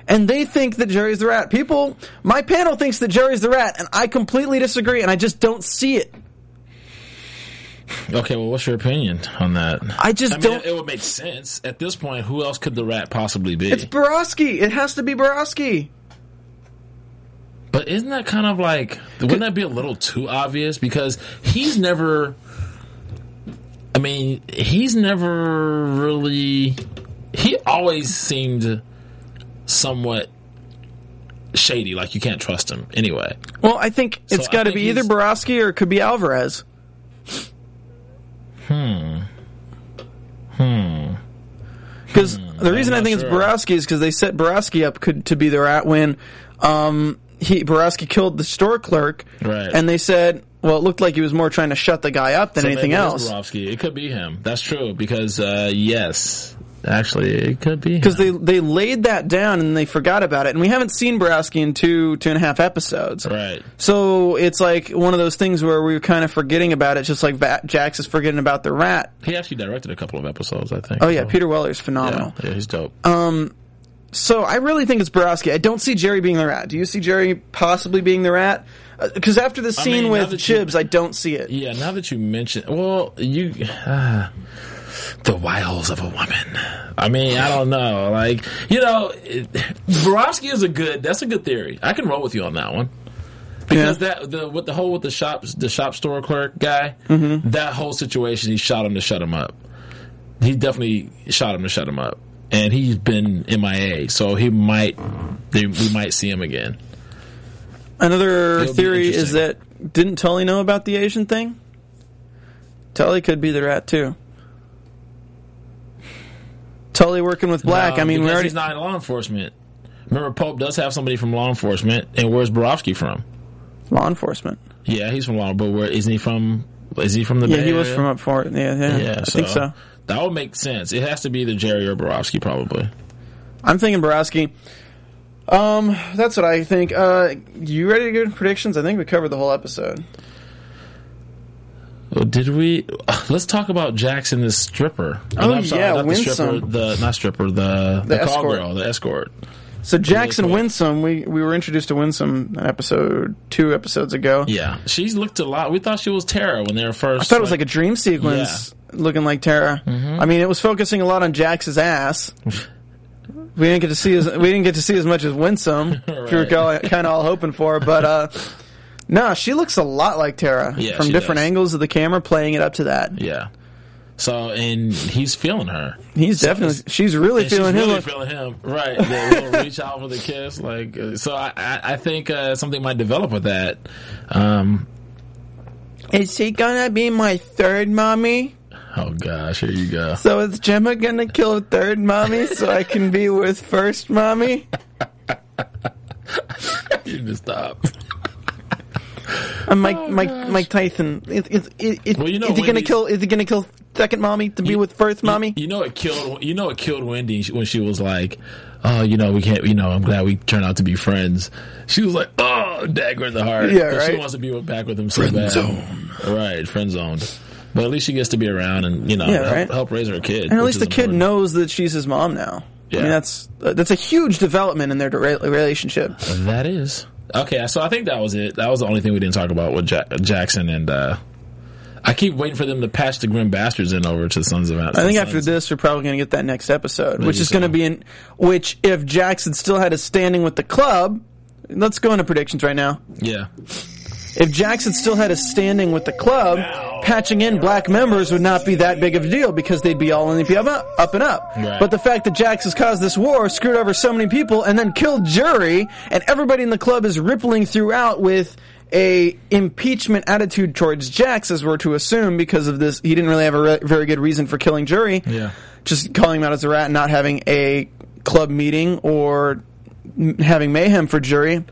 Speaker 2: and they think that Jerry's the rat. People, my panel thinks that Jerry's the rat, and I completely disagree, and I just don't see it.
Speaker 3: Okay, well, what's your opinion on that?
Speaker 2: I just
Speaker 3: I mean,
Speaker 2: don't...
Speaker 3: It, it would make sense. At this point, who else could the rat possibly be?
Speaker 2: It's Borowski. It has to be Borowski.
Speaker 3: But isn't that kind of like... Wouldn't that be a little too obvious? Because he's never... I mean, he's never really... He always seemed somewhat shady, like you can't trust him anyway.
Speaker 2: Well, I think it's
Speaker 3: So
Speaker 2: got to
Speaker 3: I think
Speaker 2: be either
Speaker 3: he's-
Speaker 2: Borowski or it could be Alvarez.
Speaker 3: Hmm. Hmm.
Speaker 2: Because the reason
Speaker 3: I'm
Speaker 2: I
Speaker 3: not
Speaker 2: think
Speaker 3: sure.
Speaker 2: it's Borowski is because they set Borowski up could, to be the rat when um, he Borowski killed the store clerk,
Speaker 3: Right.
Speaker 2: and they said, well, it looked like he was more trying to shut the guy up than
Speaker 3: So
Speaker 2: anything
Speaker 3: maybe it is
Speaker 2: else.
Speaker 3: Borowski. It could be him. That's true because uh, yes, actually, it could be
Speaker 2: Because
Speaker 3: him.
Speaker 2: they they laid that down and they forgot about it, and we haven't seen Borowski in two two and a half episodes.
Speaker 3: Right.
Speaker 2: So it's like one of those things where we're kind of forgetting about it, just like Va- Jax is forgetting about the rat.
Speaker 3: He actually directed a couple of episodes, I think.
Speaker 2: Oh yeah,
Speaker 3: so.
Speaker 2: Peter Weller's
Speaker 3: Yeah,
Speaker 2: phenomenal.
Speaker 3: yeah, he's dope.
Speaker 2: So I really think it's Borowski. I don't see Jerry being the rat. Do you see Jerry possibly being the rat? Because after the scene
Speaker 3: mean, now
Speaker 2: with
Speaker 3: that you-
Speaker 2: Chibs, I don't see it.
Speaker 3: Yeah, now that you mention, well, you, uh, the wiles of a woman. I mean, I don't know. Like, you know, it, Borowski is a good, that's a good theory. I can roll with you on that one. Because
Speaker 2: Yeah.
Speaker 3: that, the, with the whole, with the shop, the shop store clerk guy,
Speaker 2: Mm-hmm.
Speaker 3: that whole situation, he shot him to shut him up. He definitely shot him to shut him up. And he's been M I A, so he might, they, we might see him again.
Speaker 2: Another
Speaker 3: It'll be
Speaker 2: theory is
Speaker 3: interesting.
Speaker 2: that didn't Tully know about the Asian thing? Tully could be the rat too. Tully working with Black.
Speaker 3: No,
Speaker 2: I mean, we
Speaker 3: because
Speaker 2: already
Speaker 3: he's not in law enforcement. Remember, Pope does have somebody from law enforcement, and where's Borowski from?
Speaker 2: law enforcement.
Speaker 3: Yeah, he's from law, but where isn't he from? Is he from the
Speaker 2: Yeah,
Speaker 3: Bay
Speaker 2: he was
Speaker 3: Area?
Speaker 2: from up for it. Yeah, yeah,
Speaker 3: Yeah,
Speaker 2: I
Speaker 3: so
Speaker 2: think so.
Speaker 3: That would make sense. It has to be either Jerry or Borowski, probably.
Speaker 2: I'm thinking Borowski. Um, that's what I think. Uh, you ready to go to predictions? I think we covered the whole episode.
Speaker 3: Well, did we? Let's talk about Jackson, the stripper.
Speaker 2: Oh,
Speaker 3: I'm sorry,
Speaker 2: yeah,
Speaker 3: not the stripper.
Speaker 2: Winsome.
Speaker 3: The not stripper. The the, call
Speaker 2: escort.
Speaker 3: girl, the escort.
Speaker 2: So Jackson
Speaker 3: Really quick.
Speaker 2: Winsome, we we were introduced to Winsome in episode two episodes ago.
Speaker 3: Yeah, she's looked a lot. We thought she was Tara when they were first.
Speaker 2: I thought it was like a dream sequence, looking like Tara.
Speaker 3: Mm-hmm.
Speaker 2: I mean, it was focusing a lot on Jax's ass. We didn't get to see as we didn't get to see as much as Winsome, which we were kind of all hoping for. But uh, no, she looks a lot like Tara
Speaker 3: Yeah,
Speaker 2: from
Speaker 3: she
Speaker 2: different
Speaker 3: does.
Speaker 2: angles of the camera, playing it up to that.
Speaker 3: Yeah. So and he's feeling her.
Speaker 2: He's
Speaker 3: So
Speaker 2: definitely,
Speaker 3: it's-
Speaker 2: she's really
Speaker 3: And
Speaker 2: feeling
Speaker 3: she's
Speaker 2: him.
Speaker 3: really feeling him, right? The little reach out for the kiss, like uh, so. I, I, I think uh, something might develop with that. Um,
Speaker 2: Is she gonna be my third mommy?
Speaker 3: oh gosh, here you go.
Speaker 2: So is Gemma gonna kill a third mommy so I can be with first mommy?
Speaker 3: You need to stop.
Speaker 2: I'm Mike, Mike, Mike Tyson. Is, is, is, is,
Speaker 3: Well, you know
Speaker 2: is he gonna
Speaker 3: Wendy's-
Speaker 2: kill? Is he gonna kill second mommy to be with first mommy?
Speaker 3: You know it killed. You know it killed Wendy when she was like, "Oh, you know we can't. You know I'm glad we turned out to be friends." She was like, "Oh, dagger in the heart."
Speaker 2: Yeah,
Speaker 3: 'Cause She
Speaker 2: right.
Speaker 3: wants to be with- back with him so
Speaker 2: Friend
Speaker 3: bad.
Speaker 2: zone.
Speaker 3: Right, friend zoned. But at least she gets to be around and you know
Speaker 2: Yeah,
Speaker 3: help,
Speaker 2: right.
Speaker 3: help raise her kid.
Speaker 2: And at
Speaker 3: which
Speaker 2: least
Speaker 3: is
Speaker 2: the kid
Speaker 3: important.
Speaker 2: knows that she's his mom now. I
Speaker 3: Yeah.
Speaker 2: mean, that's uh, that's a huge development in their re- relationship.
Speaker 3: That is. Okay, so I think that was it. That was the only thing we didn't talk about with ja- Jackson and uh I keep waiting for them to patch the Grim Bastards in over to Sons of Anarchy.
Speaker 2: I think after this, we're probably going to get that next episode, which
Speaker 3: Maybe
Speaker 2: is going to
Speaker 3: so.
Speaker 2: be in which if Jackson still had a standing with the club. Let's go into predictions right now.
Speaker 3: Yeah.
Speaker 2: If Jackson still had a standing with the club, patching in black members would not be that big of a deal because they'd be all in the up, up and up.
Speaker 3: Right.
Speaker 2: But the fact that Jax has caused this war, screwed over so many people, and then killed Jury, and everybody in the club is rippling throughout with a impeachment attitude towards Jax, as we're to assume, because of this. He didn't really have a re- very good reason for killing Jury.
Speaker 3: Yeah.
Speaker 2: Just calling him out as a rat and not having a club meeting or m- having mayhem for Jury.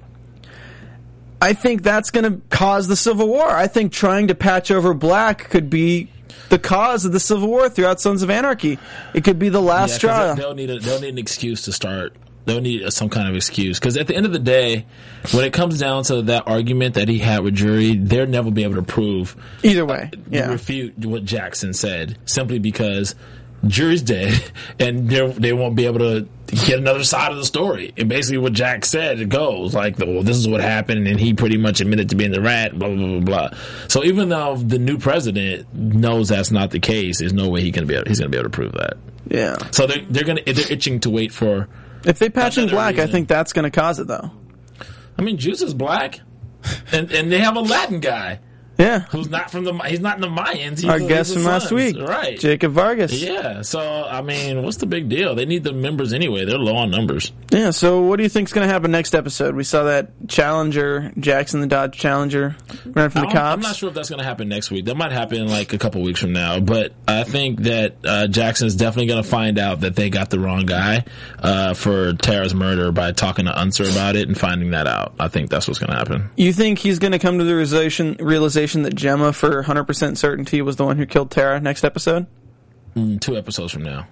Speaker 2: I think that's going to cause the Civil War. I think trying to patch over Black could be the cause of the Civil War throughout Sons of Anarchy. It could be the last
Speaker 3: Yeah, 'cause
Speaker 2: straw.
Speaker 3: They'll need a, they'll need an excuse to start. They'll need some kind of excuse because at the end of the day, when it comes down to that argument that he had with Jury, they'll never be able to prove
Speaker 2: Either way, yeah.
Speaker 3: refute what Jackson said simply because Jury's dead and they they won't be able to get another side of the story. And basically what Jack said, it goes like, well, this is what happened, and he pretty much admitted to being the rat, blah, blah, blah, blah. So even though the new president knows that's not the case, there's no way he can be able, he's going to be able to prove that.
Speaker 2: Yeah.
Speaker 3: So they're, they're going to, they're itching to wait for.
Speaker 2: If they patch in black,
Speaker 3: reason.
Speaker 2: I think that's going to cause it, though.
Speaker 3: I mean, Juice is black, and, and they have a Latin guy.
Speaker 2: Yeah.
Speaker 3: Who's not from the, he's not in the Mayans. He's
Speaker 2: Our
Speaker 3: the,
Speaker 2: guest
Speaker 3: he's the
Speaker 2: from last
Speaker 3: Sons.
Speaker 2: week.
Speaker 3: Right.
Speaker 2: Jacob Vargas.
Speaker 3: Yeah. So, I mean, what's the big deal? They need the members anyway. They're low on numbers.
Speaker 2: Yeah, so what do you think's going to happen next episode? We saw that Challenger, Jackson the Dodge Challenger, ran from the cops.
Speaker 3: I'm not sure if that's going to happen next week. That might happen like a couple weeks from now. But I think that uh, Jackson is definitely going to find out that they got the wrong guy uh, for Tara's murder by talking to Unser about it and finding that out. I think that's what's going to happen.
Speaker 2: You think he's going to come to the realization, realization that Gemma, for one hundred percent certainty, was the one who killed Tara next episode?
Speaker 3: Mm, two episodes from now.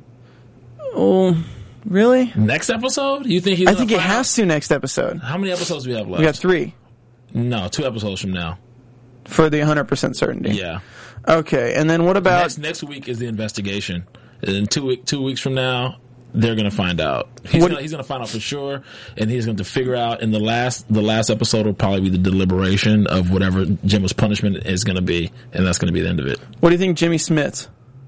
Speaker 2: Oh, really?
Speaker 3: Next episode? You think he's
Speaker 2: I think it
Speaker 3: find
Speaker 2: has
Speaker 3: out?
Speaker 2: to next episode.
Speaker 3: How many episodes do we have left?
Speaker 2: We got three.
Speaker 3: No, two episodes from now.
Speaker 2: For the one hundred percent certainty.
Speaker 3: Yeah.
Speaker 2: Okay, and then what about...
Speaker 3: Next, next week is the investigation. And two, week, two weeks from now, they're going to find out. He's
Speaker 2: What-
Speaker 3: going he's to find out for sure, and he's going to figure out, and the last the last episode will probably be the deliberation of whatever Gemma's punishment is going to be, and that's going to be the end of it.
Speaker 2: What do you think Jimmy Smits?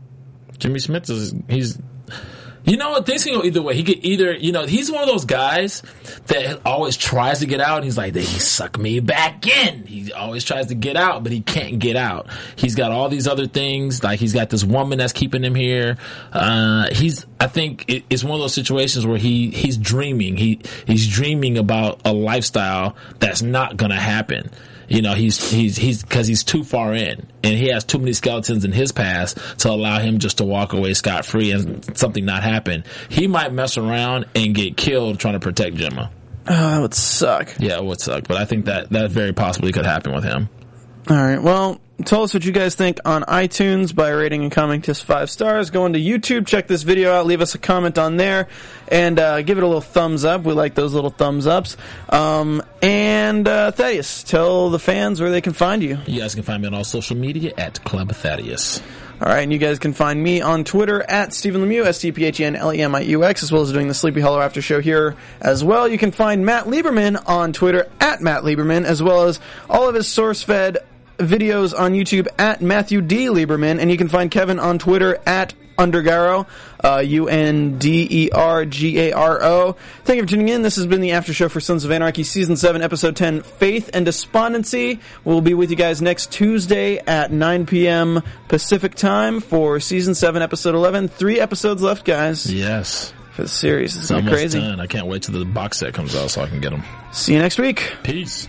Speaker 3: Jimmy Smith is, he's... You know what? Things can go either way. He could either, you know, he's one of those guys that always tries to get out. And he's like, they suck me back in. He always tries to get out, but he can't get out. He's got all these other things. Like he's got this woman that's keeping him here. Uh, he's, I think it, it's one of those situations where he, he's dreaming. He, he's dreaming about a lifestyle that's not going to happen. You know, he's, he's, he's, cause he's too far in and he has too many skeletons in his past to allow him just to walk away scot free and something not happen. He might mess around and get killed trying to protect Gemma.
Speaker 2: Oh, that would suck.
Speaker 3: Yeah, it would suck, but I think that, that very possibly could happen with him.
Speaker 2: All right. Well, tell us what you guys think on iTunes by rating and commenting us five stars. Go into YouTube, check this video out, leave us a comment on there, and uh, give it a little thumbs up. We like those little thumbs ups. Um, and uh, Thaddeus, tell the fans where they can find you.
Speaker 3: You guys can find me on all social media at Club Thaddeus.
Speaker 2: All right, and you guys can find me on Twitter at Stephen Lemieux, S T P H E N L E M I U X, as well as doing the Sleepy Hollow After Show here as well. You can find Matt Lieberman on Twitter at Matt Lieberman, as well as all of his source-fed videos on YouTube at Matthew D. Lieberman, and you can find Kevin on Twitter at Undergaro, uh, U N D E R G A R O. Thank you for tuning in. This has been the After Show for Sons of Anarchy, Season seven, Episode ten, Faith and Despondency. We'll be with you guys next Tuesday at nine p.m. Pacific Time for Season seven, Episode eleven. Three episodes left, guys,
Speaker 3: Yes.
Speaker 2: for the series. This is
Speaker 3: It's
Speaker 2: gonna be
Speaker 3: almost
Speaker 2: crazy.
Speaker 3: done. I can't wait till the box set comes out so I can get them.
Speaker 2: See you next week.
Speaker 3: Peace.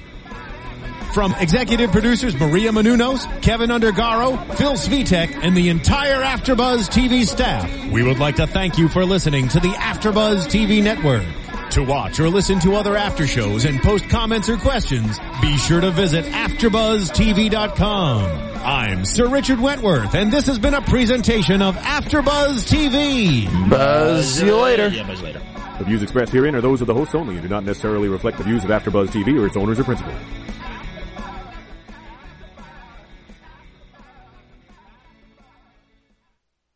Speaker 1: From executive producers Maria Menounos, Kevin Undergaro, Phil Svitek, and the entire AfterBuzz T V staff, we would like to thank you for listening to the AfterBuzz T V network. To watch or listen to other after shows and post comments or questions, be sure to visit after buzz T V dot com. I'm Sir Richard Wentworth, and this has been a presentation of AfterBuzz T V.
Speaker 2: Buzz. See you later.
Speaker 3: Yeah, buzz later.
Speaker 4: The views expressed herein are those of the hosts only and do not necessarily reflect the views of AfterBuzz T V or its owners or principals.